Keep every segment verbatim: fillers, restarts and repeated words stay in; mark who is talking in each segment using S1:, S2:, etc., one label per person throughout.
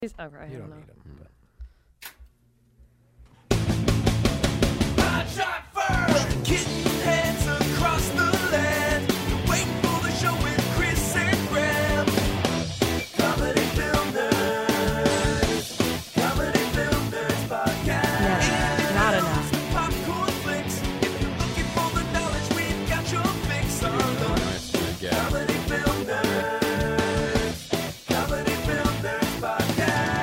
S1: He's okay. I
S2: You
S1: don't
S2: don't
S1: know.
S2: need them. But.
S3: Shot first. With kitten heads across the land. Wait for the show with Chris and Graham. Comedy Film Nerds. Comedy Film Nerds podcast.
S1: Never. Not enough.
S3: Popcorn flicks. If you're looking for the knowledge, we've got your fix on the Comedy Film Nerds. Comedy Film Nerds podcast.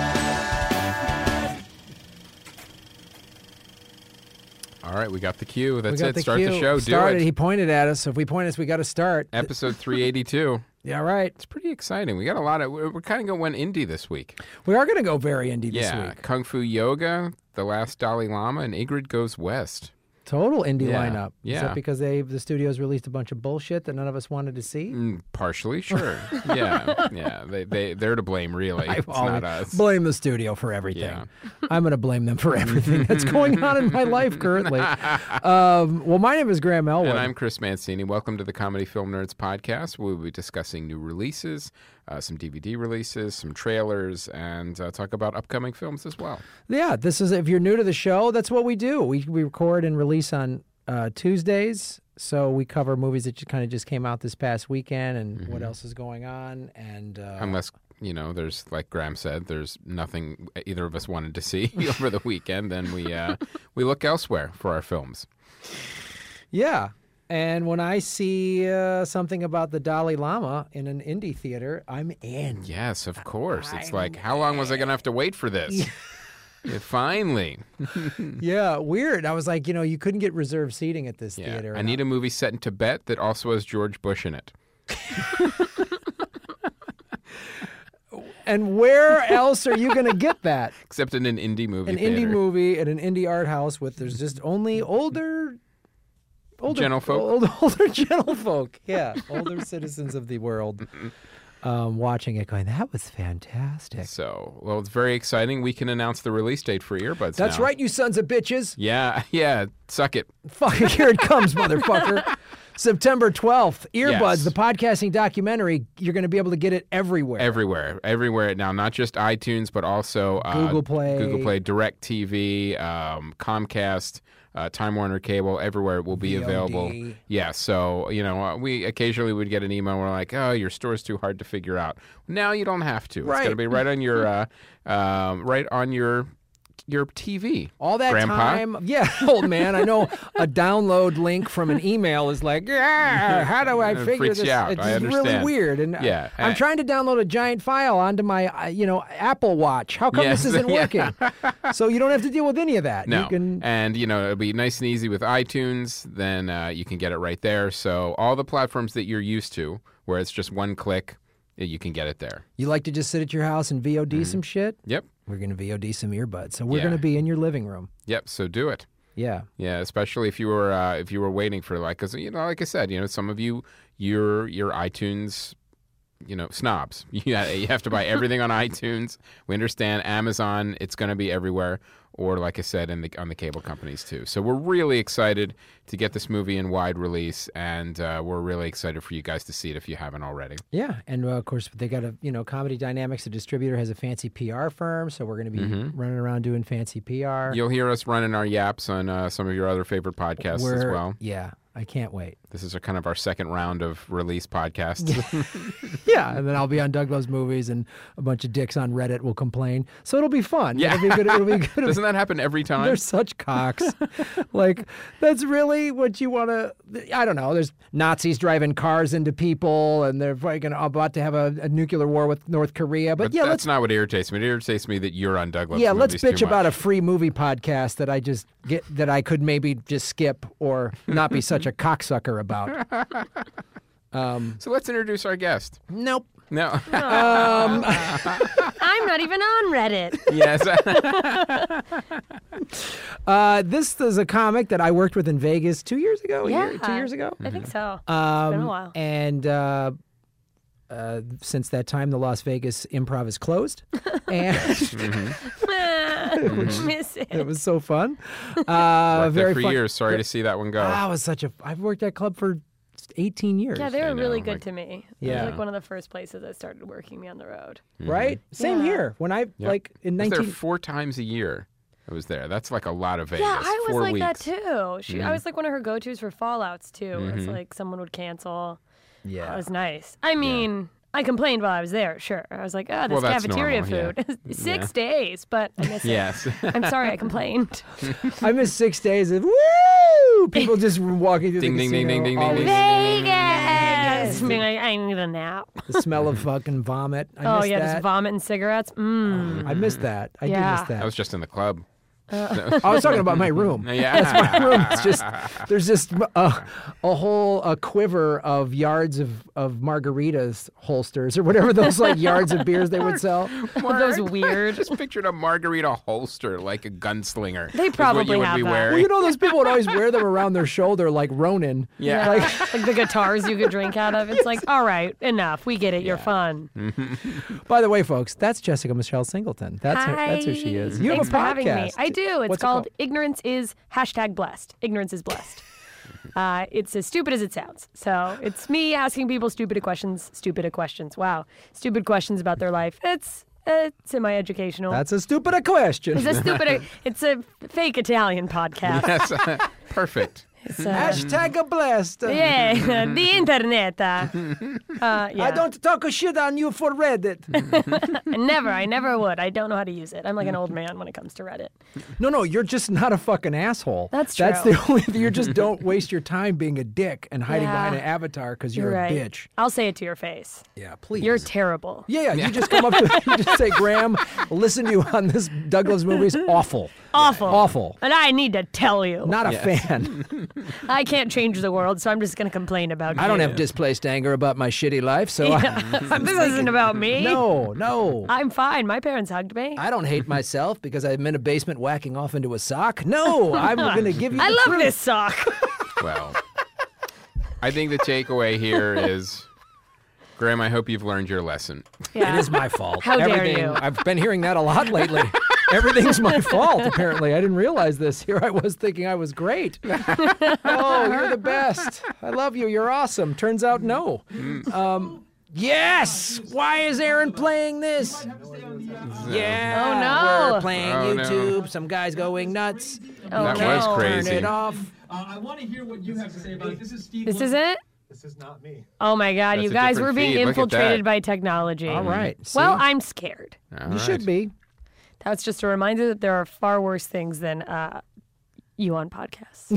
S4: All right, we got the cue. That's
S2: We got
S4: it.
S2: the
S4: Start
S2: cue.
S4: the show.
S2: Started.
S4: Do
S2: He
S4: it.
S2: pointed at us. So if we point us, we got to start.
S4: Episode three eighty-two.
S2: Yeah, right.
S4: It's pretty exciting. We got a lot of. We're, we're kind of going went indie this week.
S2: We are going to go very indie this
S4: yeah,
S2: week.
S4: Kung Fu Yoga, The Last Dalai Lama, and Ingrid Goes West.
S2: Total indie
S4: Yeah,
S2: lineup. Is
S4: yeah.
S2: that because they the studios released a bunch of bullshit that none of us wanted to see?
S4: Mm, partially, sure. yeah, yeah. They they they're to blame, really.
S2: I
S4: It's not us.
S2: blame the studio for everything.
S4: Yeah.
S2: I'm going to blame them for everything that's going on in my life currently. Um, well, my name is Graham Elwood.
S4: And I'm Chris Mancini. Welcome to the Comedy Film Nerds podcast. We'll be discussing new releases, uh, some D V D releases, some trailers, and uh, talk about upcoming films as well.
S2: Yeah, this is if you're new to the show, that's what we do. We we record and release on uh, Tuesdays, so we cover movies that kind of just came out this past weekend and what else is going on. And uh,
S4: Unless, you know, there's, like Graham said, there's nothing either of us wanted to see over the weekend, then we uh, we look elsewhere for our films.
S2: yeah, and when I see uh, something about the Dalai Lama in an indie theater, I'm in.
S4: Yes, of course. It's
S2: I'm
S4: like, how long was I going to have to wait for this? Yeah, finally.
S2: Yeah, weird. I was like, you know, you couldn't get reserved seating at this
S4: Yeah.
S2: theater.
S4: I need a movie set in Tibet that also has George Bush in it.
S2: And where else are you going to get that?
S4: Except in an indie movie
S2: An
S4: theater.
S2: indie movie at an indie art house with there's just only older, older
S4: Gentlefolk?
S2: old, older gentlefolk. Yeah, older citizens of the world um, watching it, going, "That was fantastic."
S4: So, well, it's very exciting. We can announce the release date for Earbuds
S2: That's
S4: now.
S2: right, you sons of bitches.
S4: Yeah, yeah. Suck it.
S2: Fucking here it comes, motherfucker. September twelfth, Earbuds,
S4: Yes.
S2: the podcasting documentary. You're going to be able to get it everywhere.
S4: Everywhere, everywhere now. Not just iTunes, but also uh,
S2: Google Play.
S4: Google Play, DirecTV, um, Comcast, uh, Time Warner Cable. Everywhere it will be
S2: V O D.
S4: available. Yeah. So you know, uh, we occasionally would get an email where we're like, "Oh, your store's too hard to figure out." Now you don't have to. It's
S2: Right.
S4: going to be right on your, uh, um, right on your your T V.
S2: All that
S4: Grandpa?
S2: time, yeah, old man. I know a download link from an email is like, yeah, how do I
S4: It
S2: figure
S4: freaks
S2: this?
S4: you out.
S2: It's
S4: I
S2: really
S4: understand.
S2: weird. And
S4: Yeah.
S2: I, am
S4: Uh,
S2: trying to download a giant file onto my, uh, you know, Apple Watch. How come
S4: Yes,
S2: this isn't
S4: yeah.
S2: working? So you don't have to deal with any of that.
S4: No,
S2: You can,
S4: and you know it'll be nice and easy with iTunes. Then uh, you can get it right there. So all the platforms that you're used to, where it's just one click, you can get it there.
S2: you like to just sit at your house and V O D some shit?
S4: Yep,
S2: We're going to V O D some earbuds. So we're
S4: Yeah.
S2: going to be in your living room.
S4: yep. So do it.
S2: Yeah.
S4: Yeah, especially if you were uh, if you were waiting for like, cause you know, like I said, you know, some of you, your your iTunes, you know, snobs. You ha- you have to buy everything on iTunes. We understand Amazon; it's going to be everywhere, or like I said, in the on the cable companies too. So we're really excited to get this movie in wide release, and uh, we're really excited for you guys to see it if you haven't already.
S2: Yeah, and uh, of course they got a you know Comedy Dynamics. The distributor has a fancy P R firm, so we're going to be
S4: Mm-hmm.
S2: running around doing fancy P R.
S4: You'll hear us running our yaps on uh, some of your other favorite podcasts as
S2: We're-
S4: well.
S2: Yeah, I can't wait.
S4: This is a kind of our second round of release podcasts.
S2: Yeah, and then I'll be on Doug Loves Movies, and a bunch of dicks on Reddit will complain. So it'll be fun.
S4: Yeah.
S2: it'll be good. It'll be good.
S4: Doesn't that happen every time?
S2: They're such cocks. Like, that's really what you want to... I don't know. There's Nazis driving cars into people, and they're probably gonna, about to have a, a nuclear war with North Korea. But,
S4: But
S2: yeah,
S4: that's
S2: let's
S4: not what irritates me. It irritates me that you're on Doug Loves
S2: yeah, let's
S4: Movies too
S2: bitch about
S4: much.
S2: a free movie podcast that I just get that I could maybe just skip or not be such a cocksucker about. Um,
S4: So let's introduce our guest.
S2: nope.
S4: No.
S2: Um,
S1: I'm not even on Reddit.
S4: yes.
S2: uh, this is a comic that I worked with in Vegas two years ago. a year-
S1: Yeah.
S2: two years ago.
S1: I think so.
S2: Um,
S1: been a while.
S2: And uh, uh, since that time, the Las Vegas Improv is closed, and
S1: Miss it.
S2: it was so fun. Uh,
S4: Worked there
S2: very
S4: for
S2: fun.
S4: years. Sorry to see that one go.
S2: Ah, it was such a. I've worked that club for almost eighteen years.
S1: Yeah, they
S4: I
S1: were really
S4: know,
S1: good
S4: like-
S1: to me. It
S2: Yeah.
S1: was like one of the first places that started working me on the road.
S2: right? Same
S1: Yeah.
S2: here. When I
S4: Yep.
S2: like in
S4: I was there
S2: nineteen.
S4: four times a year. I was there. That's like a lot of Vegas.
S1: Yeah, I was
S4: Four
S1: like that
S4: weeks.
S1: too. She,
S2: Mm-hmm.
S1: I was like one of her go-tos for Fallouts too. It's like someone would cancel.
S2: Yeah.
S1: That was nice. I mean, I complained while I was there. Sure, I was like, oh, this
S4: Well, that's
S1: cafeteria
S4: normal, yeah.
S1: food, six days, but I miss it.
S4: Yes.
S1: I'm sorry, I complained.
S2: I missed six days of woo! People just walking through
S4: Ding,
S2: the
S4: ding, ding,
S2: casino.
S4: ding, ding, ding,
S2: always-
S4: ding.
S1: Vegas. Being like, I need a nap.
S2: The smell of fucking vomit. I
S1: Oh
S2: missed
S1: yeah,
S2: that.
S1: just vomit and cigarettes. Mm.
S2: I missed that. I
S1: Yeah.
S2: did miss that.
S4: I was just in the club.
S2: I was talking about my room.
S4: Yeah.
S2: My room. It's just there's just a, a whole a quiver of yards of, of margaritas holsters or whatever those like yards of beers they would sell.
S1: Those weird.
S4: Just pictured a margarita holster like a gunslinger.
S1: They
S4: is what
S1: probably
S4: you would
S1: have
S4: be
S1: that.
S4: wearing.
S2: Well, you know those people would always wear them around their shoulder like Ronin.
S4: Yeah.
S1: Like, like the guitars you could drink out of. It's like, all right, enough. We get it. You're fun.
S2: By the way, folks, that's Jessica Michelle Singleton. That's her, that's who she is. You
S1: Thanks
S2: have a
S1: for having me.
S2: podcast.
S1: I do. It's
S2: What's it
S1: called
S2: called?
S1: Ignorance is hashtag blessed. Ignorance is blessed. Uh, it's as stupid as it sounds. So it's me asking people stupid questions. Stupid questions. Wow. Stupid questions about their life. It's uh, semi-educational.
S2: That's a stupid a question.
S1: it's a stupid. It's a fake Italian podcast.
S4: Yes. Perfect.
S1: It's, uh,
S2: Hashtag a blast.
S1: yeah, the internet. Uh, uh, yeah.
S2: I don't talk a shit on you for Reddit.
S1: I never. I never would. I don't know how to use it. I'm like an old man when it comes to Reddit.
S2: No, no, you're just not a fucking asshole.
S1: That's
S2: That's
S1: true.
S2: the only thing. You just don't waste your time being a dick and hiding
S1: Yeah.
S2: behind an avatar because you're,
S1: You're
S2: a
S1: right.
S2: bitch.
S1: I'll say it to your face.
S2: Yeah, please.
S1: You're terrible.
S2: yeah, yeah. You just come up to you just say, Graham, listen to you on this Douglas movie is awful.
S1: Awful.
S2: Awful.
S1: And I need to tell you.
S2: Not a fan.
S1: I can't change the world, so I'm just going to complain about
S2: I don't
S1: you.
S2: have displaced anger about my shitty life, so I,
S1: This isn't about me.
S2: no, no.
S1: I'm fine. My parents hugged me.
S2: I don't hate myself because I'm in a basement whacking off into a sock. No, I'm going to give you
S1: I
S2: the
S1: love
S2: truth.
S1: this sock.
S4: Well, I think the takeaway here is, Graham, I hope you've learned your lesson.
S1: Yeah.
S2: It is my fault.
S1: How dare
S2: Everything,
S1: you.
S2: I've been hearing that a lot lately. Everything's my fault, apparently. I didn't realize this. Here I was thinking I was great. Oh, you're the best. I love you. You're awesome. Turns out, no. Um, yes! Why is Aaron playing this? Yeah.
S1: Oh, no.
S2: We're playing
S4: Oh, no.
S2: YouTube. Some guy's going nuts.
S1: Oh,
S4: That
S1: no.
S4: was
S2: Turn
S4: crazy.
S2: it off.
S5: Uh, I want to hear what you have to say about it. This is Steve.
S1: This
S5: Lin-
S1: is it?
S5: This is not me.
S1: Oh my God,
S4: That's
S1: you
S4: a
S1: guys,
S4: different
S1: we're being
S4: feed. Look at
S1: infiltrated
S4: that.
S1: by technology.
S2: All right.
S1: Well,
S2: See?
S1: I'm scared.
S4: All
S2: You
S4: right.
S2: should be.
S1: That's just a reminder that there are far worse things than uh, you on podcasts.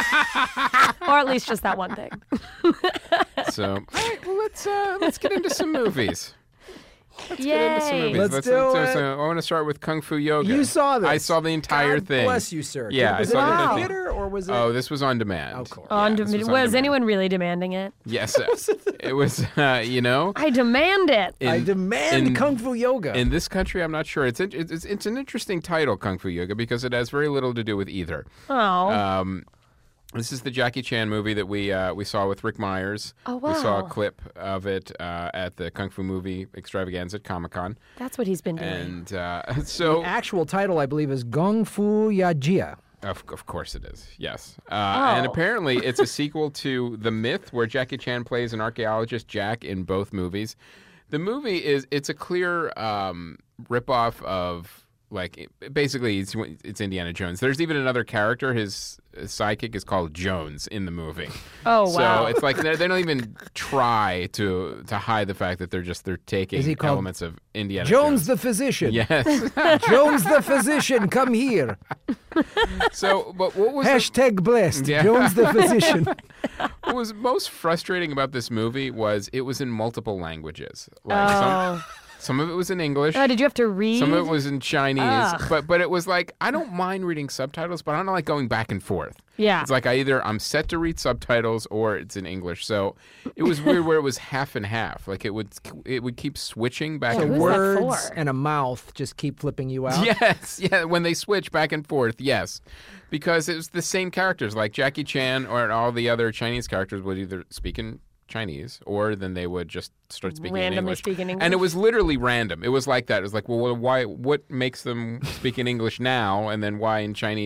S1: Or at least just that one thing.
S4: So, all right, well, let's uh, let's get into some movies. Let's get into some
S1: Yay.
S4: movies.
S2: Let's do it.
S4: so I want to start with Kung Fu Yoga.
S2: You saw this.
S4: I saw the entire
S2: God
S4: thing.
S2: Bless you, sir.
S4: Yeah,
S2: was
S4: I saw
S2: it
S4: the
S2: in
S1: Wow.
S2: the
S4: thing.
S2: theater or was it?
S4: Oh, this was on demand.
S2: Of course.
S1: On
S4: Yeah,
S1: dem-
S4: this
S1: was
S4: was on demand.
S1: anyone really demanding it?
S4: Yes, uh, it was. Uh, you know,
S1: I demand it.
S4: in,
S2: I demand
S4: in-
S2: Kung Fu Yoga.
S4: in this country, I'm not sure. It's, in- it's it's an interesting title, Kung Fu Yoga, because it has very little to do with either.
S1: Oh.
S4: Um, this is the Jackie Chan movie that we uh, we saw with Rick Myers.
S1: Oh,
S4: We saw a
S1: wow.
S4: clip of it uh, at the Kung Fu Movie Extravaganza at Comic Con,
S1: That's what he's been doing.
S4: and uh, so
S2: Actual title, I believe, is Gong Fu Yajia.
S4: Of, of course it is, yes. Uh, And
S1: Oh.
S4: apparently it's a sequel to The Myth, where Jackie Chan plays an archaeologist, Jack, in both movies. The movie is, it's a clear um, ripoff of, like, it- basically it's, it's Indiana Jones. There's even another character, his, his sidekick is called Jones in the movie.
S1: Oh,
S4: So
S1: wow.
S4: it's like they they don't even try to to hide the fact that they're just, they're taking
S2: Is he called
S4: elements of Indiana
S2: Jones
S4: Jones.
S2: the physician.
S4: Yes.
S2: Jones the physician, come here.
S4: So, but what was the-
S2: Hashtag blessed.
S4: Yeah.
S2: Jones the physician.
S4: What was most frustrating about this movie was it was in multiple languages. Like some,
S1: Oh.
S4: some of it was in English,
S1: Oh, did you have to read?
S4: some of it was in Chinese.
S1: Ugh.
S4: But but it was like I don't mind reading subtitles, but I don't like going back and forth.
S1: Yeah.
S4: It's like I either I'm set to read subtitles or it's in English. So it was weird where it was half and half. Like it would it would keep switching back
S1: So
S4: and
S1: who's
S4: forth.
S1: that
S2: Words
S1: for?
S2: and a mouth just keep flipping you out.
S4: Yes, yeah, when they switch back and forth, yes. Because it was the same characters, like Jackie Chan or all the other Chinese characters would either speak in Chinese or then they would just start speaking in
S1: Randomly
S4: English.
S1: speak in
S4: And it
S1: English?
S4: was literally random. It was like that. It was like, well, why? What makes them speak in English now, and then why in Chinese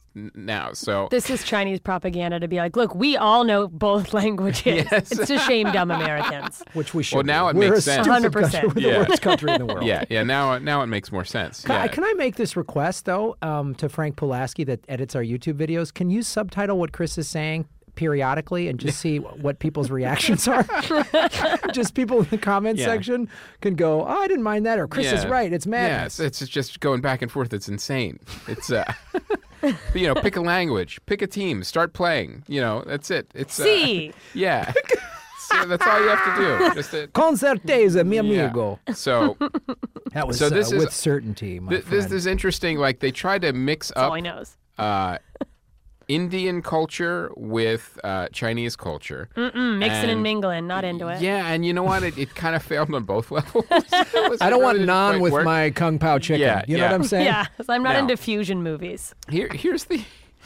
S4: n- now. So
S1: This is Chinese propaganda to be like, look, we all know both languages.
S4: Yes.
S1: It's to shame dumb Americans.
S2: Which we should.
S4: Well, now
S2: be.
S4: it
S2: We're
S4: makes
S2: a
S4: sense.
S2: stupid
S1: one hundred percent.
S2: country. We're the
S4: Yeah.
S2: worst country in the world.
S4: yeah, yeah. Now, now it makes more sense.
S2: Can,
S4: yeah.
S2: I, can I make this request though um, to Frank Pulaski that edits our YouTube videos? Can you subtitle what Chris is saying periodically and just see what people's reactions are? Just people in the comment
S4: Yeah.
S2: section can go, "Oh, I didn't mind that," or "Chris is
S4: Yeah.
S2: right. It's madness."
S4: Yeah, it's, it's just going back and forth. It's insane. It's uh, you know, pick a language, pick a team, start playing. You know, that's it. It's uh,
S1: See,
S4: yeah. So that's all you have to do. Just to,
S2: Con certeza, mi
S4: yeah.
S2: amigo.
S4: So
S2: That was
S4: So this
S2: uh,
S4: is-
S2: with certainty, my
S4: th-
S2: friend.
S4: this is interesting. Like they tried to mix
S1: that's all
S4: up
S1: he knows.
S4: uh, Indian culture with uh, Chinese culture.
S1: Mm-mm, mixing and,
S4: and-
S1: mingling, not into it.
S4: Yeah, and you know what? It, it kind of failed on both levels. It was-
S2: I
S4: it
S2: don't want
S4: really didn't
S2: naan
S4: quite
S2: with
S4: work.
S2: my kung pao chicken.
S4: Yeah,
S2: you know
S4: yeah.
S2: what I'm saying?
S1: Yeah, 'cause I'm not
S4: No.
S1: into fusion movies.
S4: Here, here's the,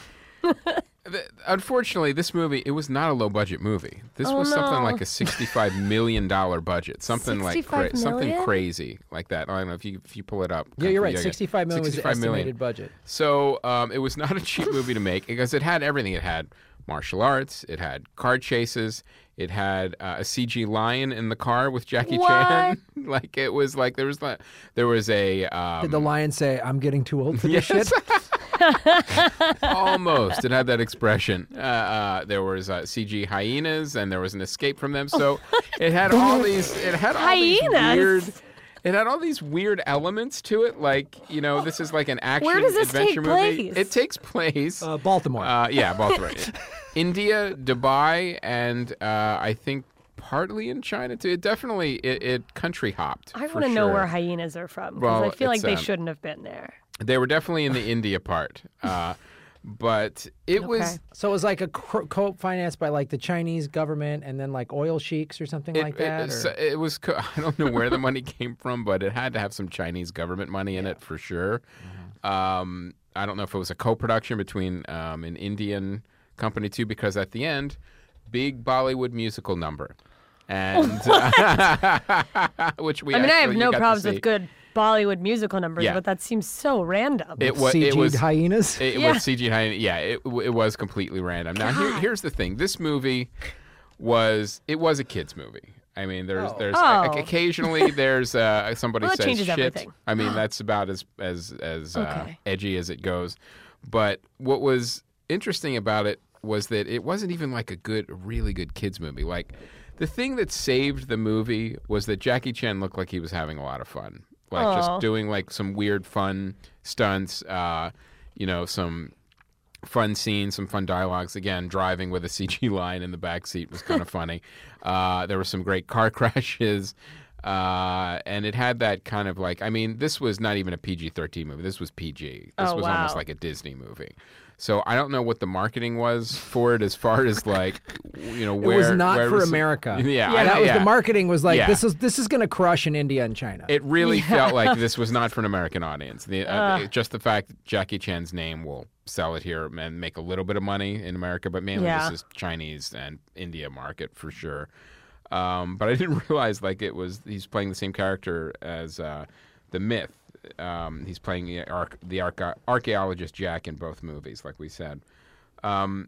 S4: the. Unfortunately, this movie it was not a low budget movie. This
S1: Oh,
S4: was something
S1: no.
S4: like a sixty-five million dollar budget, something like
S1: sixty-five
S4: cra- something
S1: million?
S4: crazy like that. I don't know if you if you pull it up.
S2: Yeah, you're right.
S4: Yeah,
S2: sixty-five million was the
S4: sixty-five million.
S2: estimated budget.
S4: So um, it was not a cheap movie to make because it had everything. It had martial arts. It had car chases. It had uh, a C G lion in the car with Jackie Chan. Like it was like there was like there was a um,
S2: Did the lion say, "I'm getting too old for this
S4: Yes.
S2: shit"?
S4: almost. It had that expression. Uh, uh, there was uh, C G hyenas, and there was an escape from them. So it had all these. It had all these
S1: Hyenas?
S4: weird. It had all these weird elements to it, like you know, this is like an action
S1: Where does this
S4: adventure
S1: take
S4: movie.
S1: place?
S4: It takes place.
S2: Uh, Baltimore.
S4: Uh, yeah, Baltimore. India, Dubai, and uh, I think partly in China too. It definitely it, it country hopped.
S1: I
S4: for
S1: want to know
S4: sure.
S1: where hyenas are from because
S4: Well,
S1: I feel like
S4: it's,
S1: they
S4: um,
S1: shouldn't have been there.
S4: They were definitely in the India part, uh, but it
S1: Okay.
S4: was
S2: So it was like a co- co-financed by like the Chinese government and then like oil sheiks or something
S4: It,
S2: like that.
S4: it,
S2: or-
S4: so it was. co- I don't know where the money came from, but it had to have some Chinese government money in it for sure.
S2: Mm-hmm.
S4: Um, I don't know if it was a co-production between um, an Indian company too, because at the end, big Bollywood musical number, and which we.
S1: I mean, I have
S4: actually
S1: no
S4: got to
S1: problems
S4: see.
S1: with good Bollywood musical numbers,
S4: Yeah.
S1: but that seems so random.
S4: It was.
S2: C G'd
S4: It was.
S2: hyenas.
S4: It
S1: Yeah.
S4: was C G hyena. Yeah, it, it was completely random. Now here,
S1: God.
S4: here's the thing: this movie was it was a kids movie. I mean, there's
S2: Oh.
S4: there's
S1: Oh.
S4: like, occasionally there's uh, somebody
S1: Well, that
S4: says
S1: changes
S4: shit.
S1: everything.
S4: I mean, that's about as as as uh,
S1: Okay.
S4: edgy as it goes. But what was interesting about it was that it wasn't even like a good, really good kids movie. Like the thing that saved the movie was that Jackie Chan looked like he was having a lot of fun, like
S1: Aw.
S4: just doing like some weird, fun stunts. Uh, you know, some fun scenes, some fun dialogues. Again, driving with a C G line in the back seat was kind of funny. Uh, there were some great car crashes. Uh, and it had that kind of like, I mean, this was not even a P G thirteen movie. This was P G. This
S1: Oh,
S4: was almost
S1: wow.
S4: like a Disney movie. So I don't know what the marketing was for it as far as like, you know,
S2: It
S4: where
S2: was not
S4: where
S2: for
S4: was-
S2: America.
S4: Yeah,
S1: Yeah,
S4: I-
S2: that was
S4: yeah.
S2: the marketing was like
S4: Yeah.
S2: this is this is going to crush in India and China.
S4: It really felt like this was not for an American audience. The, uh,
S1: Ugh.
S4: it- just the fact that Jackie Chan's name will sell it here and make a little bit of money in America, but mainly
S1: Yeah.
S4: this is Chinese and India market for sure. Um, but I didn't realize like it was he's playing the same character as uh, the Myth. Um, he's playing the, arch- the arch- archaeologist Jack in both movies, like we said. Um,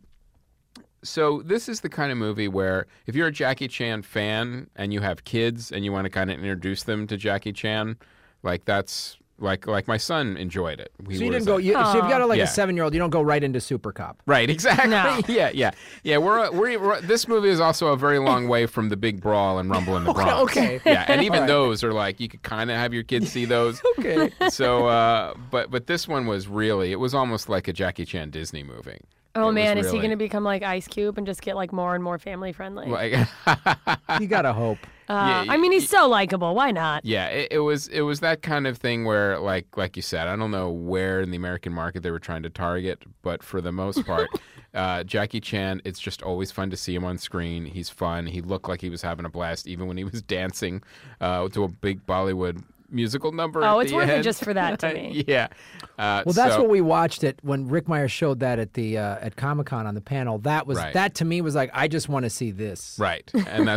S4: so this is the kind of movie where if you're a Jackie Chan fan and you have kids and you want to kind of introduce them to Jackie Chan, like that's like like my son enjoyed it. He
S2: so you
S4: was,
S2: didn't go.
S4: uh,
S2: You, so if you got a, like
S4: Yeah.
S2: a seven year old, you don't go right into Super Cop.
S4: Right, exactly.
S1: No.
S4: Yeah, yeah, yeah. We're, we're we're this movie is also a very long way from the big brawl and Rumble in the Bronx.
S2: okay.
S4: Yeah, and even
S2: All right.
S4: those are like you could kind of have your kids see those.
S2: Okay.
S4: So, uh, but but this one was really it was almost like a Jackie Chan Disney movie. It
S1: Oh
S4: was
S1: man, is he
S4: really-
S1: going to become like Ice Cube and just get like more and more family friendly?
S4: like?
S2: You gotta hope.
S1: uh,
S4: yeah,
S1: I mean, he's so likable. Why not?
S4: Yeah, it, it was it was that kind of thing where, like like you said, I don't know where in the American market they were trying to target, but for the most part, uh, Jackie Chan, it's just always fun to see him on screen. He's fun. He looked like he was having a blast, even when he was dancing uh, to a big Bollywood musical number.
S1: Oh,
S4: at
S1: it's
S4: the
S1: worth it
S4: end.
S1: just for that to me.
S4: Yeah. Uh,
S2: Well, that's
S4: so-
S2: what we watched it when Rick Meyer showed that at the uh, at Comic Con on the panel. That was
S4: Right.
S2: that to me was like I just want to see this.
S4: Right, and that's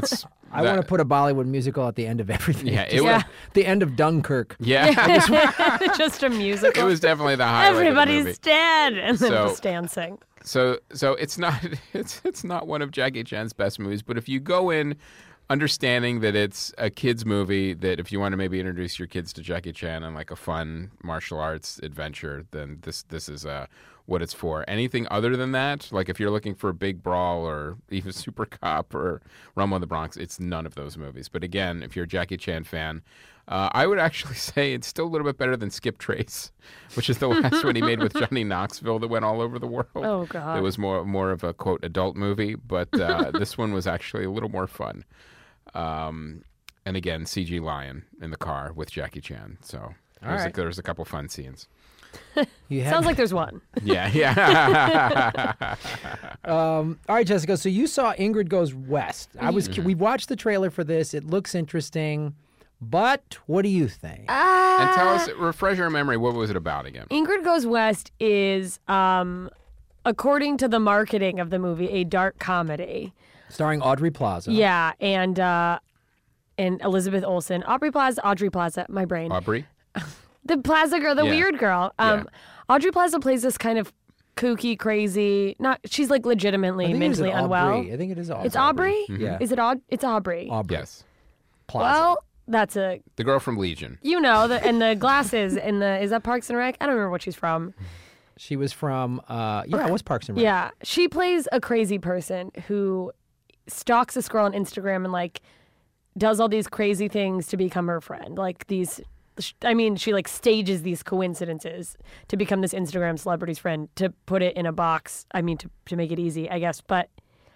S2: I
S4: That-
S2: want to put a Bollywood musical at the end of everything.
S4: Yeah, it
S2: Just
S4: was-
S2: like the end of Dunkirk.
S4: Yeah,
S1: Just a musical.
S4: it was definitely the highlight
S1: Everybody's
S4: of the movie.
S1: dead, and then
S4: So-
S1: just dancing.
S4: So so it's not it's it's not one of Jackie Chan's best movies, but if you go in understanding that it's a kids movie, that if you want to maybe introduce your kids to Jackie Chan and like a fun martial arts adventure, then this this is uh what it's for. Anything other than that, like if you're looking for a big brawl or even Super Cop or Rumble in the Bronx, it's none of those movies. But again, if you're a Jackie Chan fan, uh, I would actually say it's still a little bit better than Skip Trace, which is the last one he made with Johnny Knoxville that went all over the world.
S1: Oh, God.
S4: It was more more of a quote adult movie, but uh, this one was actually a little more fun. Um, and again, C G Lion in the car with Jackie Chan. So there's,
S2: right.
S4: a, there's a couple fun scenes.
S2: You have,
S1: Sounds like there's one.
S4: Yeah, yeah.
S2: Um, all right, Jessica. So you saw Ingrid Goes West. I was.
S4: Mm-hmm.
S2: We watched the trailer for this. It looks interesting, but what do you think?
S4: And tell us, refresh our memory, what was it about again?
S1: Ingrid Goes West is, um, according to the marketing of the movie, a dark comedy.
S2: Starring Audrey Plaza.
S1: Yeah, and uh, and Elizabeth Olsen, Aubrey Plaza, Audrey Plaza, my brain,
S4: Aubrey?
S1: the Plaza girl, the
S4: Yeah.
S1: weird girl. Um,
S4: Yeah.
S1: Audrey Plaza plays this kind of kooky, crazy. Not she's like legitimately
S2: I think it is
S1: mentally
S2: an
S1: unwell.
S2: Aubrey. I think it is Aubrey.
S1: It's Aubrey.
S2: Yeah.
S1: Is it Aud? It's Aubrey.
S2: Aubrey
S4: Yes.
S2: Plaza.
S1: Well, that's a
S4: The girl from Legion.
S1: you know the and the glasses and the is that Parks and Rec? I don't remember what she's from.
S2: She was from. Uh, yeah, it was Parks and Rec.
S1: Yeah, she plays a crazy person who stalks this girl on Instagram and like does all these crazy things to become her friend. Like these, I mean, she like stages these coincidences to become this Instagram celebrity's friend. To put it in a box, I mean, to to make it easy, I guess. But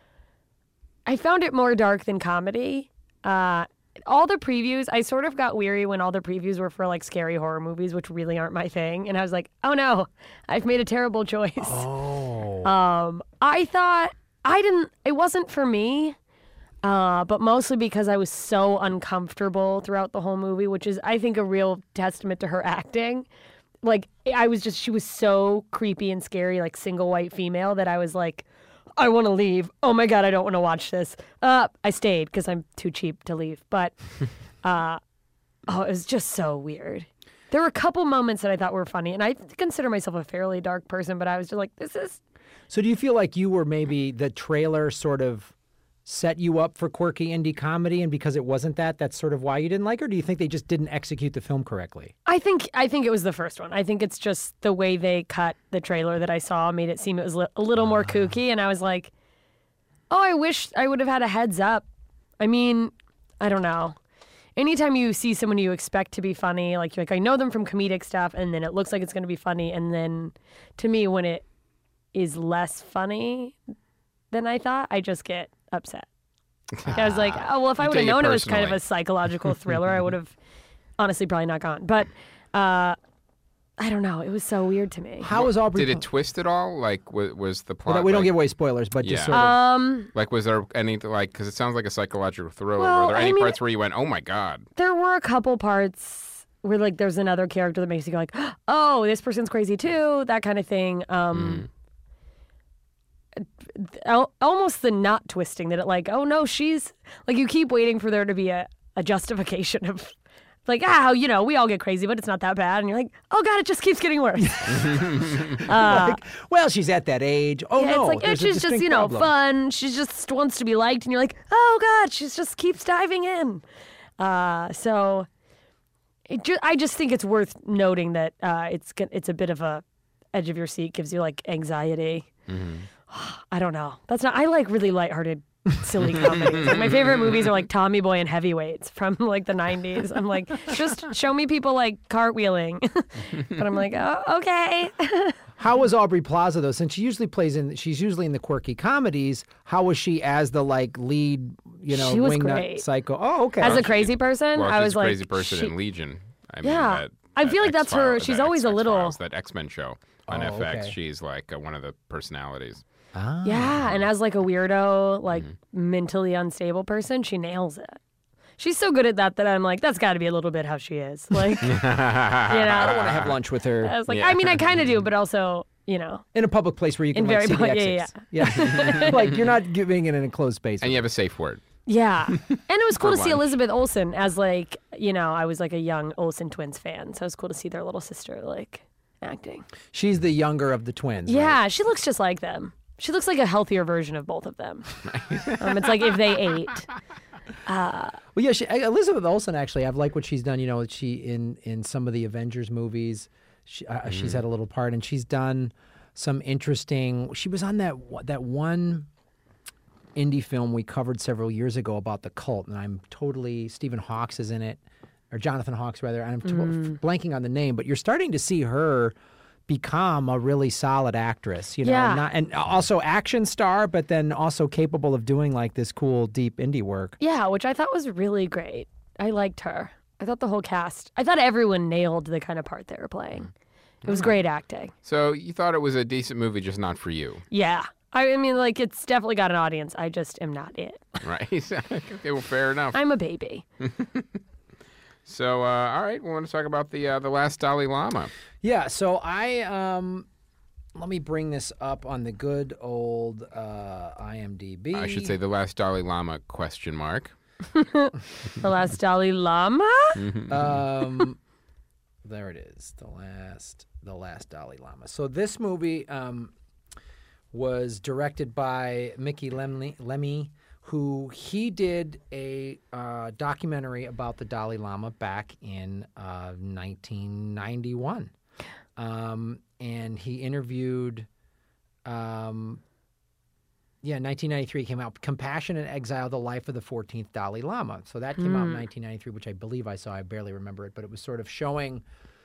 S1: I found it more dark than comedy. Uh, all the previews, I sort of got weary when all the previews were for like scary horror movies, which really aren't my thing. And I was like, oh no, I've made a terrible choice.
S2: Oh.
S1: Um, I thought I didn't. It wasn't for me, uh, but mostly because I was so uncomfortable throughout the whole movie, which is, I think, a real testament to her acting. Like, I was just, she was so creepy and scary, like single white female, that I was like, I want to leave. Oh my god, I don't want to watch this. Uh, I stayed because I'm too cheap to leave. But, uh, oh, it was just so weird. There were a couple moments that I thought were funny, and I consider myself a fairly dark person, but I was just like, this is.
S2: So do you feel like you were maybe the trailer sort of set you up for quirky indie comedy, and because it wasn't that, that's sort of why you didn't like it? Or do you think they just didn't execute the film correctly?
S1: I think I think it was the first one. I think it's just the way they cut the trailer that I saw made it seem it was li- a little more kooky, and I was like, "Oh, I wish I would have had a heads up." I mean, I don't know. Anytime you see someone you expect to be funny, like you're like I know them from comedic stuff, and then it looks like it's going to be funny, and then to me, when it is less funny than I thought, I just get upset. Like, I was like, oh, well, if I
S4: You
S1: would have
S4: take it
S1: known it was kind of
S4: personally.
S1: a psychological thriller, I would have honestly probably not gone. But uh, I don't know. It was so weird to me.
S2: How was Aubrey?
S4: Did it twist at all? Like, was, was the plot?
S2: Well, we don't
S4: like,
S2: give away spoilers, but just
S4: Yeah.
S2: sort of.
S1: Um,
S4: Like, was there any, like, because it sounds like a psychological thriller.
S1: Well,
S4: Were there
S1: I
S4: any
S1: mean-
S4: parts where you went, oh my God?
S1: there were a couple parts where like there's another character that makes you go like, oh, this person's crazy too, that kind of thing. Um, al- almost the not twisting that it like, oh no, she's like you keep waiting for there to be a, a justification of like, ah, you know, we all get crazy, but it's not that bad. And you're like, oh god, it just keeps getting worse. uh,
S2: like, well, she's at that age. Oh
S1: yeah,
S2: no,
S1: it's like,
S2: there's a
S1: she's just,
S2: distinct
S1: you know,
S2: problem.
S1: fun. She just wants to be liked. And you're like, oh, God, she just keeps diving in. Uh, so it ju- I just think it's worth noting that uh, it's g- it's a bit of a edge of your seat, gives you like anxiety. I don't know. That's not, I like really lighthearted, silly comedies. Like, my favorite movies are like Tommy Boy and Heavyweights from like the nineties. I'm like, just show me people like cartwheeling. But I'm like, oh, okay.
S2: How was Aubrey Plaza though? Since she usually plays in, she's usually in the quirky comedies. How was she as the like lead? You know,
S1: She was
S2: wingnut
S1: great.
S2: psycho. Oh, okay.
S1: As a
S4: she-
S1: crazy person,
S4: Well,
S1: I
S4: she's
S1: was
S4: a
S1: like,
S4: crazy person
S1: she-
S4: in Legion. I mean,
S1: Yeah.
S4: that,
S1: I
S4: that
S1: feel like that's her-
S4: X-Files-
S1: she's
S4: that
S1: always a little-
S4: X-Files, that X-Men show on
S2: Oh,
S4: F X.
S2: okay.
S4: She's like uh, one of the personalities.
S2: Ah.
S1: Yeah, and as like a weirdo, like
S4: Mm-hmm.
S1: mentally unstable person, she nails it. She's so good at that that I'm like, that's got to be a little bit how she is. Like, you know,
S2: I don't want to have lunch with her
S1: I was like,
S4: Yeah.
S1: I mean, I kind of do, but also, you know,
S2: in a public place where you can
S1: In
S2: like,
S1: very
S2: see the
S1: pu- yeah,
S2: exits. Yeah, like you're not giving it in an enclosed space.
S4: And you have a safe word.
S1: Yeah. And it was cool
S4: For
S1: to see
S4: lunch.
S1: Elizabeth Olsen as like, you know, I was like a young Olsen twins fan. So it was cool to see their little sister like acting.
S2: She's the younger of the twins. right?
S1: Yeah, she looks just like them. She looks like a healthier version of both of them. um, it's like if they ate.
S2: Well, yeah, she, Elizabeth Olsen actually. I've liked what she's done. You know, she in in some of the Avengers movies, she, uh, she's had a little part, and she's done some interesting. She was on that that one indie film we covered several years ago about the cult, and I'm totally Stephen Hawks is in it, or Jonathan Hawks rather. And I'm to-
S1: Mm.
S2: blanking on the name, but you're starting to see her become a really solid actress, you know,
S1: Yeah.
S2: not, and also action star, but then also capable of doing like this cool deep indie work.
S1: Yeah, which I thought was really great. I liked her. I thought the whole cast, I thought everyone nailed the kind of part they were playing. It was great acting.
S4: So you thought it was a decent movie, just not for you,
S1: Yeah. I mean, like, it's definitely got an audience. I just am not it.
S4: right? Okay, well, fair enough.
S1: I'm a baby.
S4: So, uh, all right, we want to talk about the uh, the last Dalai Lama.
S2: Yeah, so I um let me bring this up on the good old uh I M D B.
S4: I should say the last Dalai Lama question mark.
S1: The last Dalai Lama?
S2: um there it is. The last the last Dalai Lama. So this movie um was directed by Mickey Lemley, Lemmy, who he did a uh, documentary about the Dalai Lama back in uh, nineteen ninety-one. Um, and he interviewed, um, yeah, nineteen ninety-three came out, Compassion and Exile, The Life of the fourteenth Dalai Lama. So that came out in nineteen ninety-three, which I believe I saw. I barely remember it, but it was sort of showing,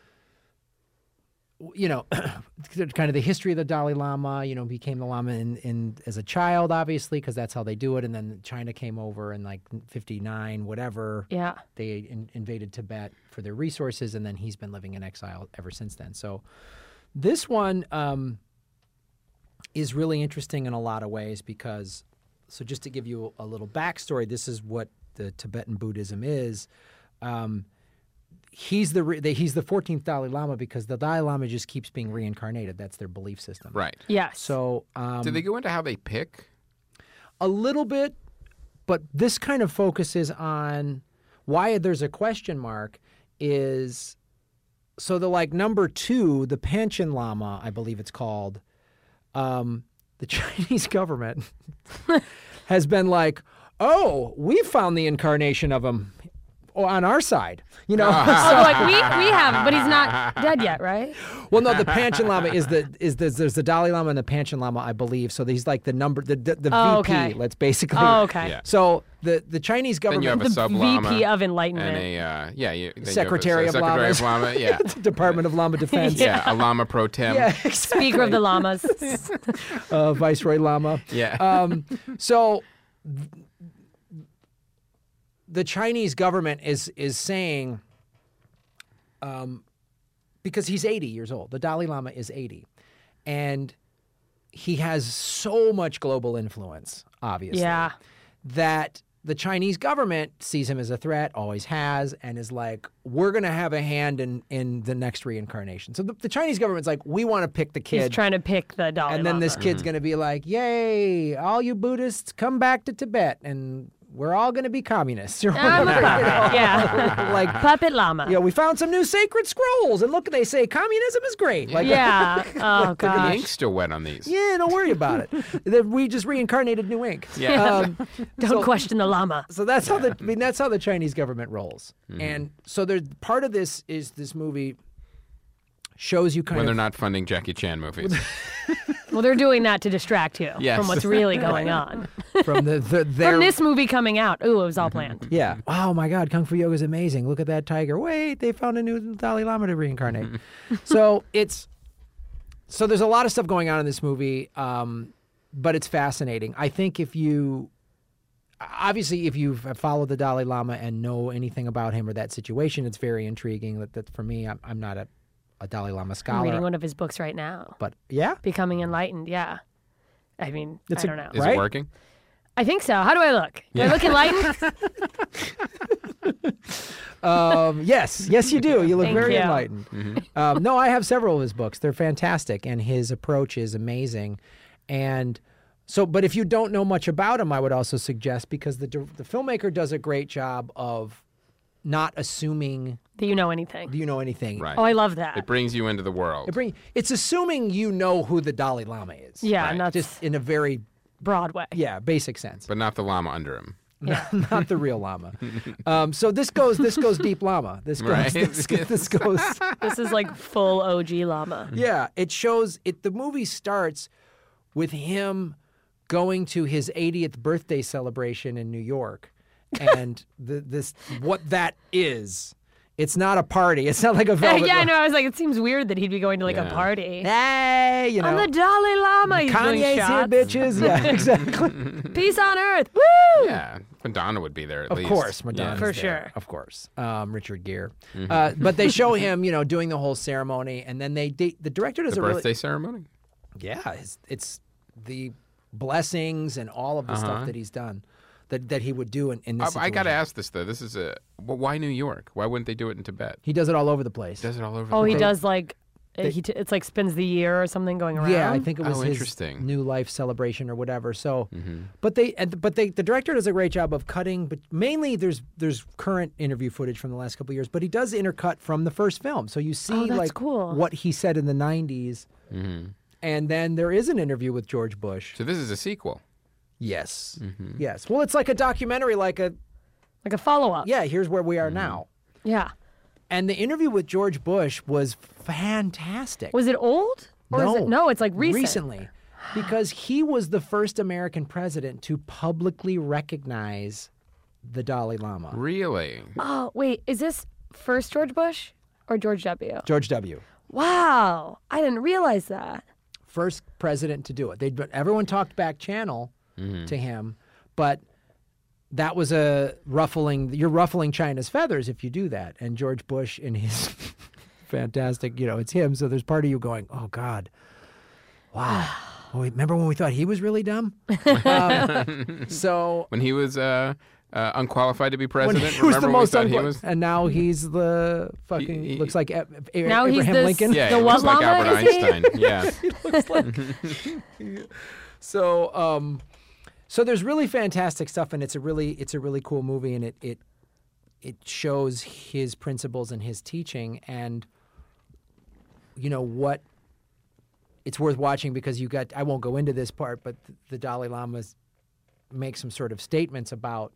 S2: you know, kind of the history of the Dalai Lama. You know, became the Lama in, in as a child, obviously, because that's how they do it. And then China came over in like fifty-nine, whatever.
S1: Yeah.
S2: They in, invaded Tibet for their resources, and then he's been living in exile ever since then. So this one um, is really interesting in a lot of ways because, so just to give you a little backstory, this is what the Tibetan Buddhism is. Um, He's the, re- the he's the fourteenth Dalai Lama because the Dalai Lama just keeps being reincarnated. That's their belief system.
S4: Right.
S1: Yes.
S2: So um,
S4: Did they go into how they pick?
S2: a little bit, but this kind of focuses on why there's a question mark is so the like number two, the Panchen Lama, I believe it's called, um, the Chinese government has been like, oh, we found the incarnation of him on our side, you know.
S1: So like we we have, but he's not dead yet, right?
S2: Well, no, the Panchen Lama is the is the there's the Dalai Lama and the Panchen Lama, I believe. So he's like the number the the, the
S1: Oh,
S2: V P.
S1: okay.
S2: Let's basically.
S1: Oh, okay.
S4: Yeah.
S2: So the the Chinese
S4: Then
S2: government,
S4: you have a
S1: The
S4: sub Lama
S1: V P of Enlightenment.
S4: and a uh, yeah, you, then
S2: Secretary
S4: you
S2: of
S4: have a, a
S2: Lamas.
S4: Secretary of Lama. Yeah,
S2: Department of Lama Defense.
S4: yeah, a Lama pro tem.
S2: Yeah, exactly.
S1: Speaker of the Lamas.
S2: uh, Viceroy Lama.
S4: Yeah.
S2: Um, so th- the Chinese government is is saying, um, because he's eighty years old, the Dalai Lama is eighty, and he has so much global influence, obviously,
S1: Yeah.
S2: that the Chinese government sees him as a threat, always has, and is like, we're going to have a hand in, in the next reincarnation. So the, the Chinese government's like, we want to pick the
S1: He's
S2: kid.
S1: trying to pick the Dalai
S2: And then
S1: Lama.
S2: this kid's going to be like, yay, all you Buddhists, come back to Tibet, and we're all going to be communists. Or
S1: I'm a
S2: whatever, you know?
S1: puppet. Yeah.
S2: like,
S1: Puppet Lama.
S2: you know, we found some new sacred scrolls, and look, they say communism is great. Like,
S1: Yeah. Oh
S4: the
S1: gosh.
S4: ink's still wet on these.
S2: yeah, don't worry about it. That we just reincarnated new ink.
S4: Yeah.
S2: Um,
S1: Don't
S2: so-
S1: question the Lama.
S2: So that's how the I mean that's how the Chinese government rolls.
S4: Mm-hmm.
S2: And so there's part of this is this movie shows you kind
S4: When
S2: of
S4: they're not funding Jackie Chan movies.
S1: Well, they're doing that to distract you
S4: Yes.
S1: from what's really going on.
S2: from the, the their
S1: From this movie coming out. Ooh, it was all planned.
S2: yeah. Oh my God, Kung Fu Yoga is amazing. Look at that tiger. Wait, they found a new Dalai Lama to reincarnate. so it's so there's a lot of stuff going on in this movie, um, but it's fascinating. I think if you obviously if you've followed the Dalai Lama and know anything about him or that situation, it's very intriguing. That, that for me, I'm, I'm not a, a Dalai Lama
S1: I'm
S2: scholar,
S1: reading one of his books right now.
S2: but yeah,
S1: Becoming Enlightened. Yeah. I mean,
S2: It's
S1: I
S2: a-
S1: don't know.
S4: Is
S2: Right?
S4: it working?
S1: I think so. How do I look? Do I
S4: Yeah.
S1: look enlightened?
S2: Um, yes, yes, you do. You look
S1: Thank
S2: very
S1: you.
S2: enlightened. Um, no, I have several of his books. They're fantastic, and his approach is amazing. And So, but if you don't know much about him, I would also suggest, because the the filmmaker does a great job of not assuming
S1: Do you know anything?
S2: do you know anything.
S4: Right.
S1: Oh, I love that.
S4: It brings you into the world.
S2: It bring, it's assuming you know who the Dalai Lama is.
S1: yeah,
S4: Right.
S1: and that's
S2: Just in a very,
S1: Broadway.
S2: yeah, basic sense.
S4: But not the llama under him.
S1: Yeah.
S2: Not the real Lama. Um, so this goes this goes deep Lama. This goes
S4: Right.
S2: this, this goes
S1: This is like full O G llama.
S2: Yeah, it shows it. The movie starts with him going to his eightieth birthday celebration in New York, and the, this what that is. It's not a party. It's not like a velvet.
S1: yeah, I
S2: Rope.
S1: know. I was like, it seems weird that he'd be going to like
S4: Yeah.
S1: a party.
S2: Hey, you know,
S1: I'm the Dalai Lama. He's doing
S2: Kanye's here,
S1: shots.
S2: bitches. Yeah, exactly.
S1: Peace on earth. Woo!
S4: Yeah, Madonna would be there at
S2: Of
S4: least.
S2: course, Madonna's
S1: For
S2: there,
S1: sure.
S2: Of course, um, Richard Gere. Uh, but they show him, you know, doing the whole ceremony, and then they, they the director does
S4: The
S2: a really
S4: birthday ceremony.
S2: Yeah, it's, it's the blessings and all of the stuff
S4: Uh-huh.
S2: that he's done, that that he would do in, in this
S4: I, I got to
S2: situation.
S4: ask this though. This is a well, why New York? Why wouldn't they do it in Tibet?
S2: He does it all over the place.
S4: Does it all over.
S1: Oh,
S4: the
S1: he
S4: place?
S1: does like uh, he t- it's like spins the year or something going around.
S2: Yeah, I think it was
S4: Oh,
S2: his
S4: interesting.
S2: new life celebration or whatever. So,
S4: Mm-hmm.
S2: but they, and- but they, the director does a great job of cutting. But mainly, there's there's current interview footage from the last couple of years. But he does intercut from the first film, so you see
S1: Oh, that's
S2: like
S1: cool.
S2: what he said in the nineties,
S4: Mm-hmm.
S2: and then there is an interview with George Bush.
S4: So this is a sequel.
S2: Yes,
S4: Mm-hmm.
S2: yes. Well, it's like a documentary, like a
S1: Like a follow up.
S2: yeah. Here's where we
S4: Mm-hmm.
S2: are now.
S1: Yeah.
S2: And the interview with George Bush was fantastic.
S1: Was it old? Or
S2: no,
S1: is it no, it's like recent.
S2: Recently. Because he was the first American president to publicly recognize the Dalai Lama.
S4: Really?
S1: Oh, wait, is this first George Bush or George W?
S2: George W.
S1: Wow. I didn't realize that.
S2: First president to do it. They everyone talked back channel to him, but that was a ruffling you're ruffling China's feathers if you do that. And George Bush in his fantastic, you know, it's him, so there's part of you going, "Oh God. Wow." Oh, remember when we thought he was really dumb? um, so
S4: When he was uh, uh, unqualified to be
S2: when
S4: president,
S2: he was
S4: remember
S2: the
S4: when
S2: most
S4: we thought he
S2: unqual-
S4: was?
S2: and now he's the fucking
S4: He- he-
S2: looks like A- A-
S1: Now he's
S2: Abraham
S1: this-
S2: Lincoln.
S4: Yeah,
S1: The
S4: he
S1: what
S4: looks like
S1: llama
S4: Albert
S1: is he?
S4: Einstein. Yeah.
S2: looks like. so, um, so there's really fantastic stuff, and it's a really it's a really cool movie, and it it it shows his principles and his teaching, and you know what. It's worth watching because you got. I won't go into this part, but the, the Dalai Lama makes some sort of statements about